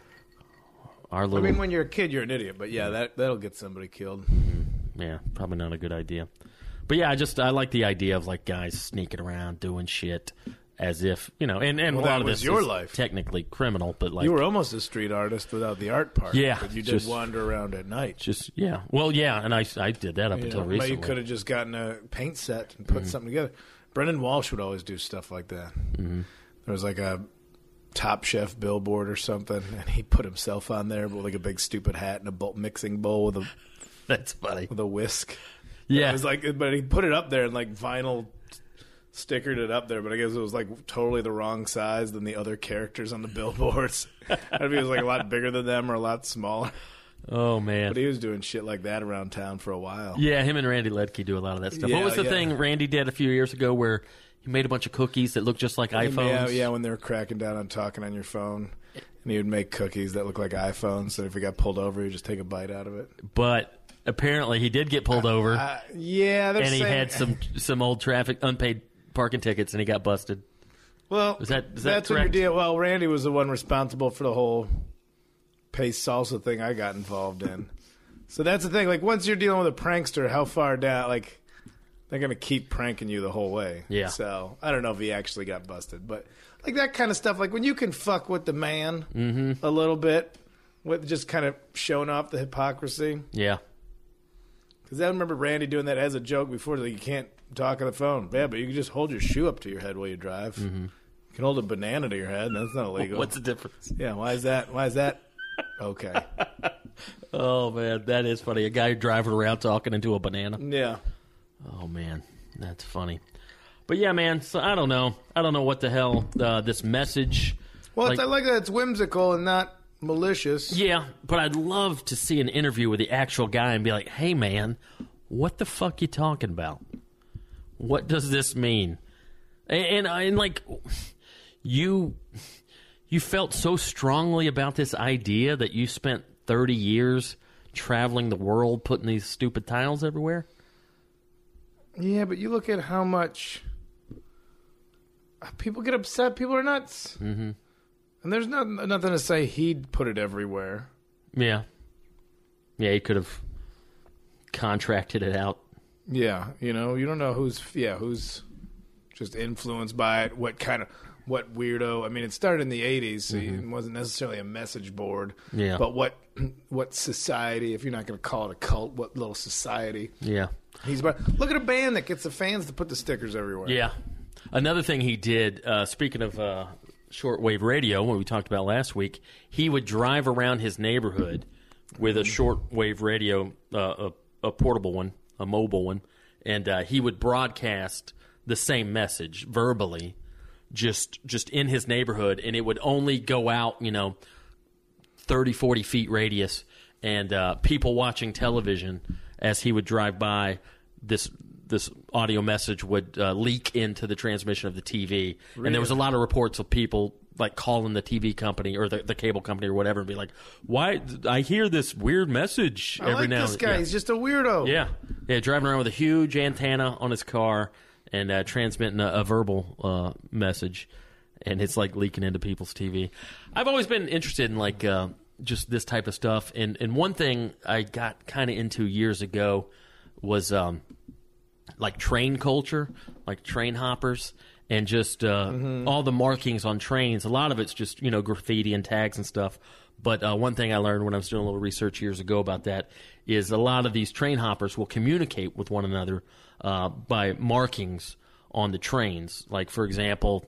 our I little. mean, when you're a kid, you're an idiot. But yeah, that, that'll get somebody killed. Yeah, probably not a good idea. But yeah, I just I like the idea of like guys sneaking around doing shit as if you know, and, and Well, a lot that of was this your is life. technically criminal, but like You were almost a street artist without the art part. Yeah, But you did just- wander around at night. just yeah, well yeah, and I I did that up You until know, recently. you could have just gotten a paint set and put something together. Brendan Walsh would always do stuff like that. Mm-hmm. There was like a Top Chef billboard or something, and he put himself on there with like a big stupid hat and a bowl, mixing bowl with a That's funny. with a whisk. Yeah, It was like, but he put it up there and like vinyl stickered it up there, but I guess it was like totally the wrong size than the other characters on the billboards. I don't know if he was like a lot bigger than them or a lot smaller. oh man. But he was doing shit like that around town for a while. Yeah, him and Randy Ledke do a lot of that stuff. Yeah, what was the yeah. thing Randy did a few years ago where he made a bunch of cookies that looked just like iPhones? Yeah, yeah, when they were cracking down on talking on your phone. And he would make cookies that look like iPhones, and if he got pulled over, he'd just take a bite out of it. But apparently he did get pulled over, Uh, yeah, they're and he saying, had some some old traffic unpaid parking tickets, and he got busted. Well, Is that- is that that's what your correct? deal. Well, Randy was the one responsible for the whole pace salsa thing I got involved in. So that's the thing. Like, once you're dealing with a prankster, how far down? Like, they're gonna keep pranking you the whole way. Yeah. So I don't know if he actually got busted, but like that kind of stuff. Like when you can fuck with the man Mm-hmm. a little bit, with just kind of showing off the hypocrisy. Yeah. Because I remember Randy doing that as a joke before. Like, you can't talk on the phone. Yeah, but you can just hold your shoe up to your head while you drive. Mm-hmm. You can hold a banana to your head. That's not illegal. What's the difference? Yeah, why is that? Why is that? Okay. Oh man, that is funny. A guy driving around talking into a banana. Yeah. Oh man, that's funny. But yeah, man. So I don't know. I don't know what the hell uh, this message. Well, like, it's, I like that it's whimsical and not malicious. yeah, but I'd love to see an interview with the actual guy and be like, "Hey, man, what the fuck you talking about? What does this mean?" And, and, and like, you you felt so strongly about this idea that you spent thirty years traveling the world putting these stupid tiles everywhere. Yeah, but you look at how much people get upset. People are nuts. Mm-hmm. And there's not, nothing to say he'd put it everywhere. Yeah, yeah, he could have contracted it out. Yeah, you know, you don't know who's yeah who's just influenced by it. What kind of what weirdo? I mean, it started in the eighties, so it wasn't necessarily a message board. Yeah. But what what society? If you're not going to call it a cult, what little society? Yeah. He's about. Look at a band that gets the fans to put the stickers everywhere. Yeah. Another thing he did, uh, speaking of uh, shortwave radio, what we talked about last week, he would drive around his neighborhood with a shortwave radio, uh, a, a portable one, a mobile one, and uh, he would broadcast the same message verbally just just in his neighborhood, and it would only go out, you know, thirty, forty feet radius, and uh, people watching television as he would drive by, this this audio message would uh, leak into the transmission of the T V. Really? And there was a lot of reports of people like calling the T V company or the, the cable company or whatever and be like, why I hear this weird message I every like now this and guy. yeah. He's just a weirdo. Yeah. Yeah, driving around with a huge antenna on his car and uh, transmitting a, a verbal uh, message, and it's like leaking into people's T V. I've always been interested in like uh, just this type of stuff, and, and one thing I got kind of into years ago was um, like train culture, like train hoppers, and just uh, mm-hmm. all the markings on trains. A lot of it's just, you know, graffiti and tags and stuff. But uh, one thing I learned when I was doing a little research years ago about that is a lot of these train hoppers will communicate with one another uh, by markings on the trains. Like, for example,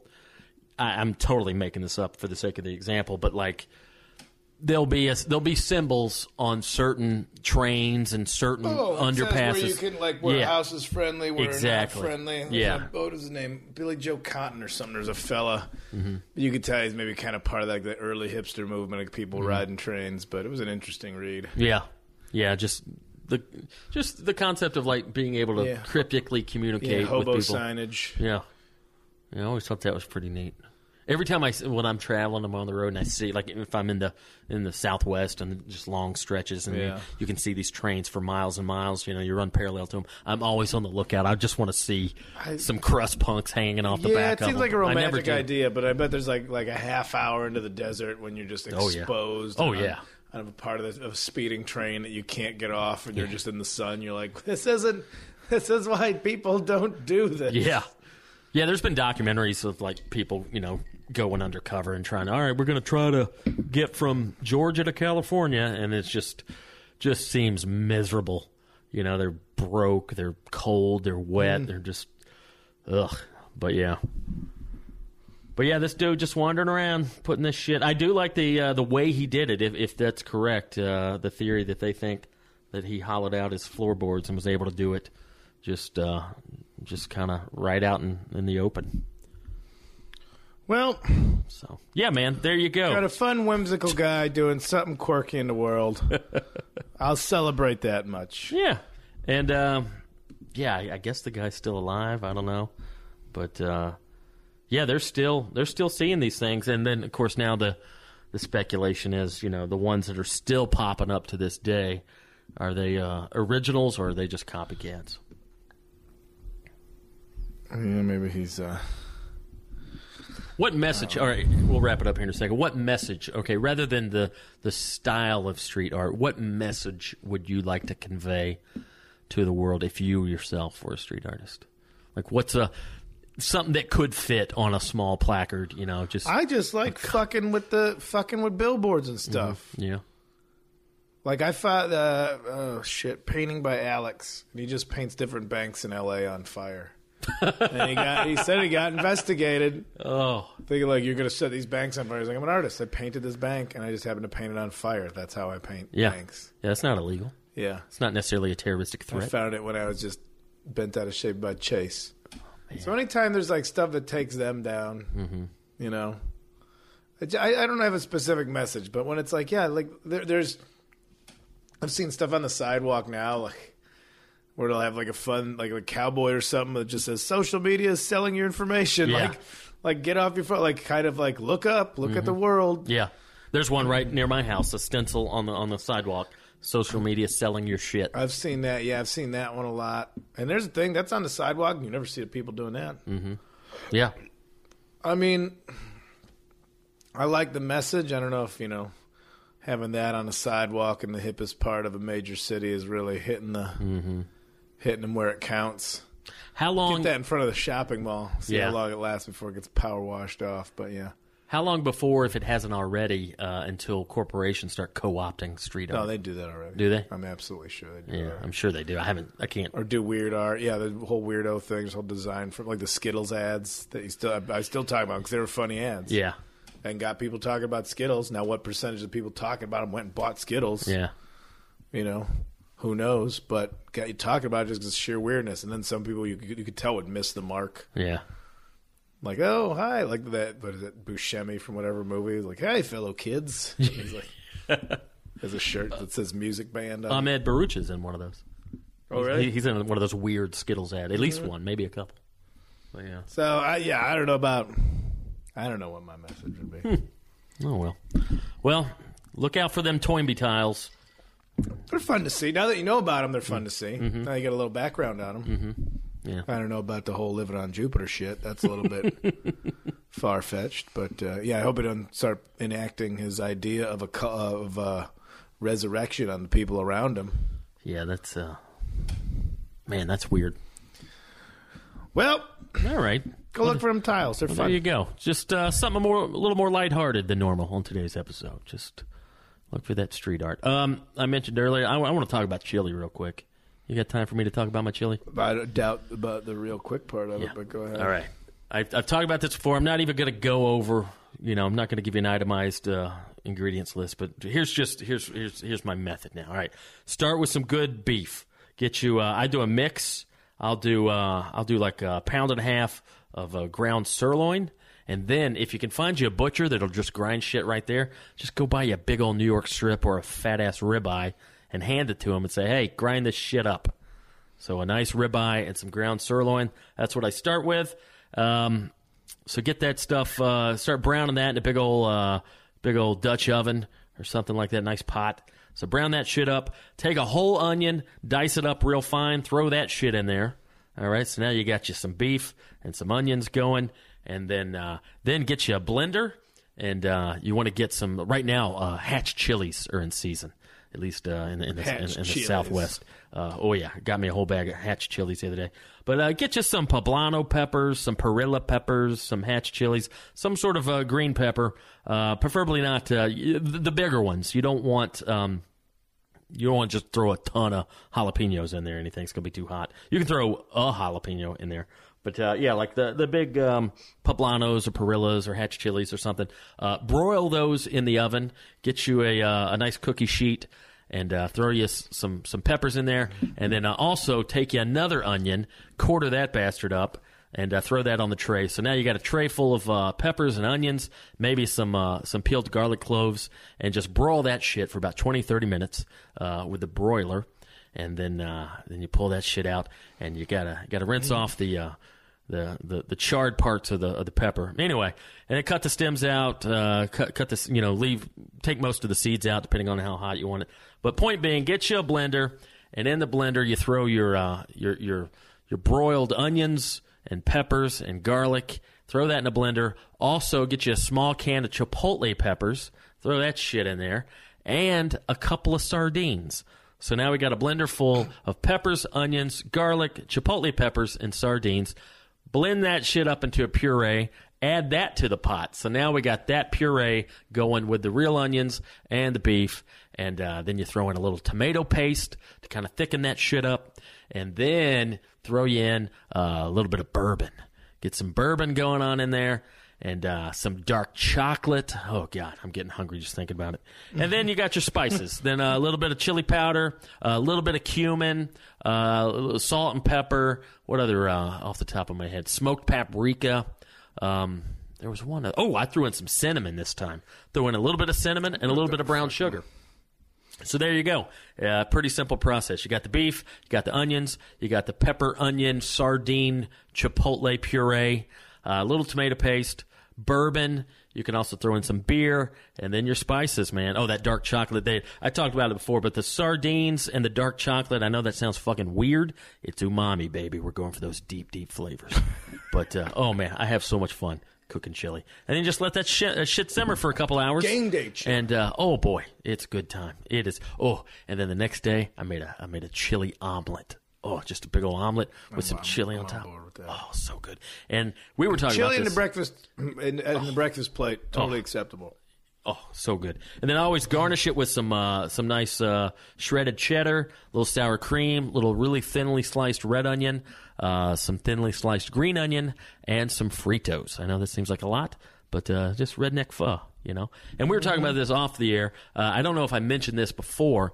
I, I'm totally making this up for the sake of the example, but like there'll be a, there'll be symbols on certain trains and certain oh, underpasses. Where you can like where yeah. a house is friendly, where exactly. not friendly. There's yeah. A, what was his name? Billy Joe Cotton or something. There's a fella. Mm-hmm. You could tell he's maybe kind of part of like the early hipster movement of people mm-hmm. riding trains. But it was an interesting read. Yeah, yeah. Just the just the concept of like being able to yeah. cryptically communicate yeah, hobo with people. signage. Yeah, yeah. I always thought that was pretty neat. Every time I, when I'm traveling, I'm on the road and I see, like if I'm in the in the Southwest and just long stretches and yeah. you, you can see these trains for miles and miles, you know, you run parallel to them. I'm always on the lookout. I just want to see I, some crust punks hanging off the yeah, back of it seems them. like a romantic I idea, but I bet there's like like a half hour into the desert when you're just exposed. Oh, yeah. Oh, yeah. Kind of a part of, the, of a speeding train that you can't get off and you're yeah. just in the sun. You're like, this isn't, this is why people don't do this. Yeah. Yeah, there's been documentaries of like people, you know, going undercover and trying to, all right, we're going to try to get from Georgia to California, and it's just just seems miserable. You know, they're broke, they're cold, they're wet, mm. they're just ugh. But yeah. But yeah, this dude just wandering around putting this shit. I do like the uh, the way he did it, if if that's correct, uh, the theory that they think that he hollowed out his floorboards and was able to do it just uh, just kind of right out in, in the open. Well, so yeah, man, there you go. Got a fun, whimsical guy doing something quirky in the world. I'll celebrate that much. Yeah, and um, yeah, I, I guess the guy's still alive. I don't know, but uh, yeah, they're still they're still seeing these things, and then of course now the the speculation is, you know, the ones that are still popping up to this day, are they uh, originals or are they just copycats? Yeah, maybe he's. Uh... What message? All right, we'll wrap it up here in a second. What message? Okay, rather than the the style of street art, what message would you like to convey to the world if you yourself were a street artist? Like, what's a something that could fit on a small placard? You know, just I just like fucking with the fucking with billboards and stuff. Mm-hmm. Yeah. Like I thought, uh, oh shit, painting by Alex, and he just paints different banks in L A on fire. And he got he said he got investigated. Oh, thinking like you're gonna set these banks on fire. He's like, I'm an artist. I painted this bank, and I just happened to paint it on fire. That's how I paint yeah. banks. Yeah, it's not illegal. Yeah, it's not necessarily a terroristic threat. I found it when I was just bent out of shape by Chase. Oh, so anytime there's like stuff that takes them down, mm-hmm. you know, I, I don't have a specific message, but when it's like, yeah, like there, there's, I've seen stuff on the sidewalk now, like. Where they'll have like a fun, like a cowboy or something that just says social media is selling your information. Yeah. Like, like get off your phone. Like, kind of like look up, look mm-hmm. at the world. Yeah, there's one right near my house. A stencil on the on the sidewalk. Social media selling your shit. I've seen that. Yeah, I've seen that one a lot. And there's a thing that's on the sidewalk. And you never see the people doing that. Mm-hmm. Yeah. I mean, I like the message. I don't know if you know having that on the sidewalk in the hippest part of a major city is really hitting the. Mm-hmm. Hitting them where it counts. How long? Get that in front of the shopping mall. See yeah. how long it lasts before it gets power washed off. But yeah. How long before, if it hasn't already, uh, until corporations start co-opting street art? No, they do that already. Do they? I'm absolutely sure they do. Yeah, already. I'm sure they do. I haven't. I can't. Or do weird art. Yeah, the whole weirdo thing, this whole design for like the Skittles ads that you still. I still talk about because they were funny ads. Yeah. And got people talking about Skittles. Now, what percentage of people talking about them went and bought Skittles? Yeah. You know. Who knows? But got you talking about it just because sheer weirdness, and then some people you you could tell would miss the mark. Yeah, Like, oh, hi, like that, what is it, Buscemi from whatever movie. He's like, hey, fellow kids. He's like, has a shirt that says music band on it. Ahmed Baruch's in one of those. Oh, really? He, he's in one of those weird Skittles ads. At least one, maybe a couple. But yeah. So, I, yeah, I don't know about, I don't know what my message would be. Hmm. Oh, well. Well, look out for them Toynbee tiles. They're fun to see. Now that you know about them, they're fun to see. Mm-hmm. Now you get a little background on them. Mm-hmm. Yeah. I don't know about the whole living on Jupiter shit. That's a little bit far-fetched. But, uh, yeah, I hope he doesn't start enacting his idea of a co- of uh, resurrection on the people around him. Yeah, that's, uh, man, that's weird. Well, all right. Go well, look for them tiles. They're well, fun. There you go. Just uh, something more, a little more lighthearted than normal on today's episode. Just look for that street art. Um, I mentioned earlier, I, I want to talk about chili real quick. You got time for me to talk about my chili? I doubt about the real quick part of yeah. it, but go ahead. All right. I've, I've talked about this before. I'm not even going to go over, you know, I'm not going to give you an itemized uh, ingredients list, but here's just, here's, here's, here's my method now. All right. Start with some good beef. Get you, uh, I do a mix. I'll do, uh, I'll do like a pound and a half of uh, ground sirloin. And then if you can find you a butcher that'll just grind shit right there, just go buy you a big old New York strip or a fat-ass ribeye and hand it to him and say, hey, grind this shit up. So a nice ribeye and some ground sirloin. That's what I start with. Um, so get that stuff, uh, start browning that in a big old, uh, big old Dutch oven or something like that, nice pot. So brown that shit up. Take a whole onion, dice it up real fine, throw that shit in there. All right, so now you got you some beef and some onions going. And then uh, then get you a blender, and uh, you want to get some, right now, uh, Hatch chilies are in season, at least uh, in, in, the, in, in the Southwest. Uh, oh, yeah, got me a whole bag of Hatch chilies the other day. But uh, get you some poblano peppers, some perilla peppers, some Hatch chilies, some sort of uh, green pepper, uh, preferably not uh, the, the bigger ones. You don't want... Um, You don't want to just throw a ton of jalapenos in there or anything. It's going to be too hot. You can throw a jalapeno in there. But, uh, yeah, like the, the big um, poblanos or perillas or Hatch chilies or something. Uh, broil those in the oven. Get you a uh, a nice cookie sheet and uh, throw you some, some peppers in there. And then uh, also take you another onion, quarter that bastard up, and uh, throw that on the tray. So now you got a tray full of uh, peppers and onions, maybe some uh, some peeled garlic cloves, and just broil that shit for about twenty, thirty minutes uh, with the broiler. And then uh, then you pull that shit out, and you gotta gotta rinse off the, uh, the the the charred parts of the of the pepper. Anyway, and then cut the stems out, uh, cut cut this, you know, leave take most of the seeds out depending on how hot you want it. But point being, get you a blender, and in the blender you throw your uh, your your your broiled onions and peppers and garlic. Throw that in a blender. Also, get you a small can of chipotle peppers. Throw that shit in there, and a couple of sardines. So now we got a blender full of peppers, onions, garlic, chipotle peppers, and sardines. Blend that shit up into a puree. Add that to the pot. So now we got that puree going with the real onions and the beef. And uh, then you throw in a little tomato paste to kind of thicken that shit up. And then throw you in uh, a little bit of bourbon. Get some bourbon going on in there. And uh, some dark chocolate. Oh, God, I'm getting hungry just thinking about it. And then you got your spices. Then uh, a little bit of chili powder, a little bit of cumin, uh, a little salt and pepper. What other, uh, off the top of my head? Smoked paprika. Um, there was one. Other. Oh, I threw in some cinnamon this time. Threw in a little bit of cinnamon and a little bit of brown sugar. So there you go. Uh, pretty simple process. You got the beef, you got the onions, you got the pepper, onion, sardine, chipotle puree, a uh, little tomato paste, bourbon. You can also throw in some beer, and then your spices, man. Oh, that dark chocolate. They, I talked about it before, but the sardines and the dark chocolate, I know that sounds fucking weird. It's umami, baby. We're going for those deep, deep flavors. But, uh, oh, man, I have so much fun cooking chili. And then just let that shit, uh, shit simmer for a couple hours. Game day chili. And, uh, oh, boy, it's good time. It is. Oh, and then the next day, I made a, I made a chili omelet. Oh, just a big old omelet with I'm, some chili I'm on top. On oh, so good. And we were talking chili about in this. the breakfast in, in oh. the breakfast plate, totally oh. acceptable. Oh, so good. And then I always garnish it with some uh, some nice uh, shredded cheddar, a little sour cream, little really thinly sliced red onion, uh, some thinly sliced green onion, and some Fritos. I know this seems like a lot, but uh, just redneck pho, you know. And we were talking about this off the air. Uh, I don't know if I mentioned this before,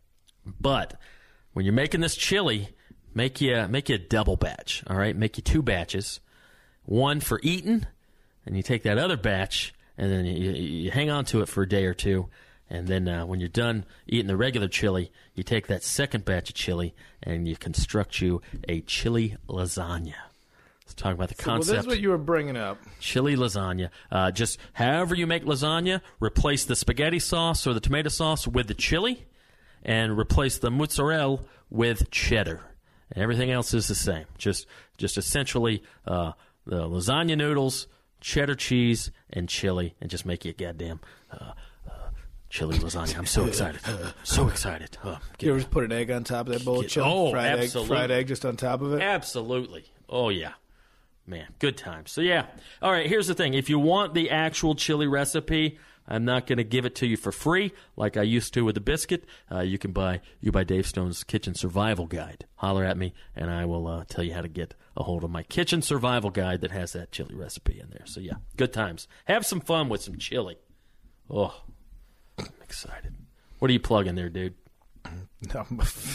but when you're making this chili, make you make you a double batch. All right, make you two batches. one for eating, and you take that other batch, and then you, you hang on to it for a day or two. And then uh, when you're done eating the regular chili, you take that second batch of chili and you construct you a chili lasagna. Let's talk about the concept. Well, that's what you were bringing up. Chili lasagna. Uh, just however you make lasagna, replace the spaghetti sauce or the tomato sauce with the chili, and replace the mozzarella with cheddar. And everything else is the same. Just, just essentially uh, the lasagna noodles, cheddar cheese, and chili, and just make you a goddamn Uh, chili lasagna. I'm so excited. So excited. Oh, you ever just put an egg on top of that bowl of get, chili? Oh, fried absolutely. Egg, fried egg just on top of it? Absolutely. Oh, yeah. Man, good times. So, yeah. All right, here's the thing. If you want the actual chili recipe, I'm not going to give it to you for free like I used to with the biscuit. Uh, you can buy you buy Dave Stone's Kitchen Survival Guide. Holler at me, and I will uh, tell you how to get a hold of my Kitchen Survival Guide that has that chili recipe in there. So, yeah, good times. Have some fun with some chili. Oh, I'm excited. What are you plugging there, dude? No,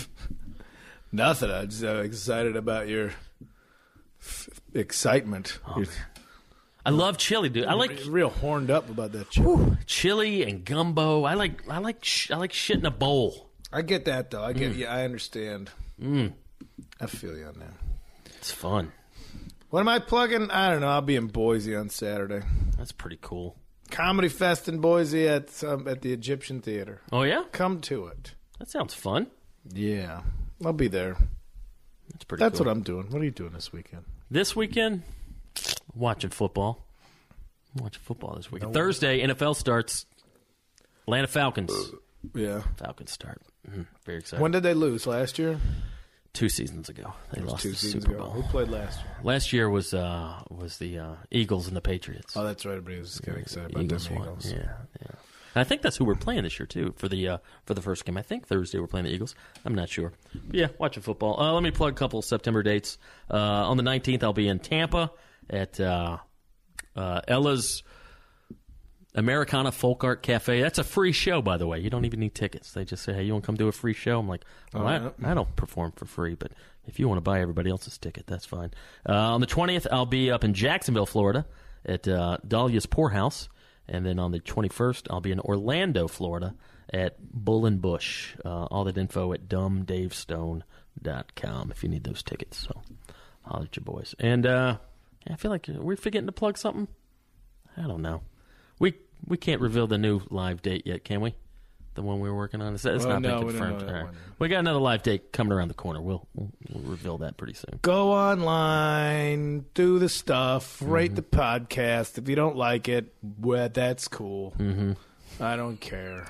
nothing. I'm just uh, excited about your f- excitement. Oh, You're, I love chili, dude. I like real horned up about that chili. Whew, chili and gumbo. I like I like sh- I like shit in a bowl. I get that though. I get Mm. yeah. I understand. Mm. I feel you on that. It's fun. What am I plugging? I don't know. I'll be in Boise on Saturday. That's pretty cool. Comedy Fest in Boise at um, at the Egyptian Theater. Oh, yeah? Come to it. That sounds fun. Yeah. I'll be there. That's pretty That's cool. what I'm doing. What are you doing this weekend? This weekend, watching football. I'm watching football this weekend. No Thursday, N F L starts. Atlanta Falcons. Yeah. Falcons start. Mm, very excited. When did they lose? Last year? Two seasons ago. They lost two the seasons Super ago. Bowl. Who played last year? Last year was uh, was the uh, Eagles and the Patriots. Oh, that's right. Everybody was getting excited about Eagles them won. Eagles. Yeah, yeah. And I think that's who we're playing this year too for the uh, for the first game. I think Thursday we're playing the Eagles. I'm not sure. But yeah, watching football. Uh, let me plug a couple of September dates. Uh, on the nineteenth, I'll be in Tampa at uh, uh, Ella's Americana Folk Art Cafe. That's a free show, by the way. You don't even need tickets. They just say, hey, you want to come do a free show? I'm like, well, Oh, I, yeah. I don't perform for free, but if you want to buy everybody else's ticket, that's fine. Uh, on the twentieth, I'll be up in Jacksonville, Florida at uh, Dahlia's Poorhouse. And then on the twenty-first, I'll be in Orlando, Florida at Bull and Bush. Uh, all that info at dumb dave stone dot com if you need those tickets. So holler at your boys. And uh, I feel like we're forgetting to plug something. I don't know. We we can't reveal the new live date yet, can we? The one we were working on? It's, it's Well, not been no, we don't confirmed. know that All right. one. We got another live date coming around the corner. We'll, we'll, we'll reveal that pretty soon. Go online, do the stuff, rate the podcast. If you don't like it, well, that's cool. Mm-hmm. I don't care.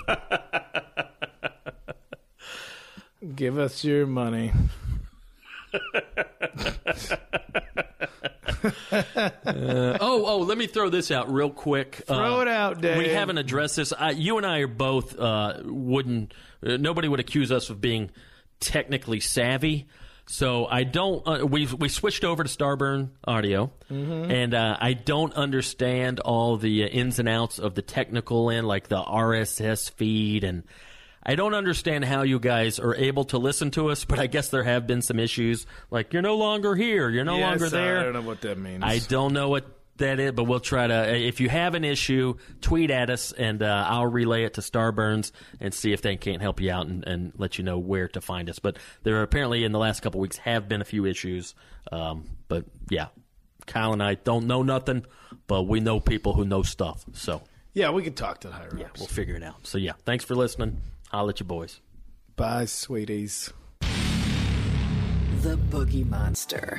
Give us your money. Uh, oh, oh, let me throw this out real quick. Throw Uh, it out, Dave. We haven't addressed this. I, you and I are both uh, wouldn't. Uh, nobody would accuse us of being technically savvy. So I don't. Uh, we we switched over to Starburn Audio, Mhm. and uh, I don't understand all the uh, ins and outs of the technical end, like the R S S feed, and I don't understand how you guys are able to listen to us. But I guess there have been some issues, like you're no longer here, you're no Yes, longer there. I don't know what that means. I don't know what that is, but we'll try to. If you have an issue, tweet at us, and uh, I'll relay it to Starburns and see if they can't help you out and, and let you know where to find us. But there are apparently in the last couple weeks have been a few issues. Um, but yeah, Kyle and I don't know nothing, but we know people who know stuff. So Yeah, we could talk to the higher ups. yeah, we'll figure it out. So yeah, thanks for listening. I'll let you boys. Bye, sweeties. The Boogie Monster.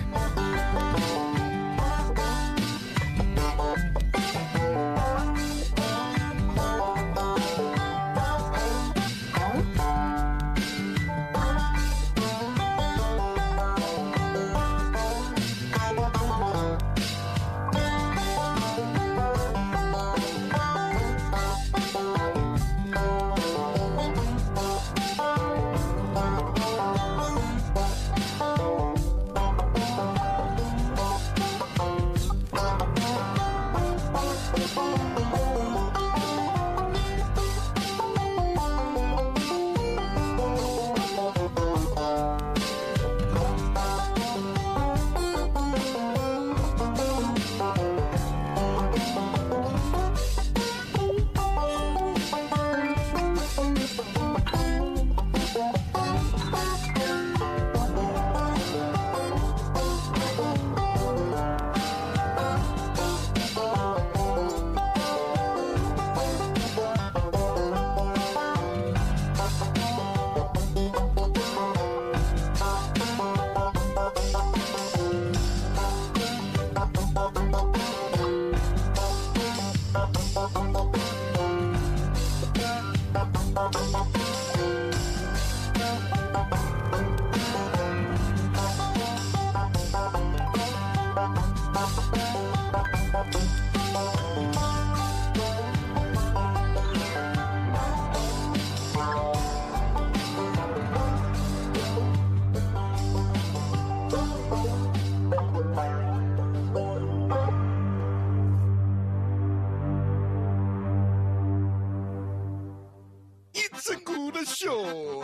Show.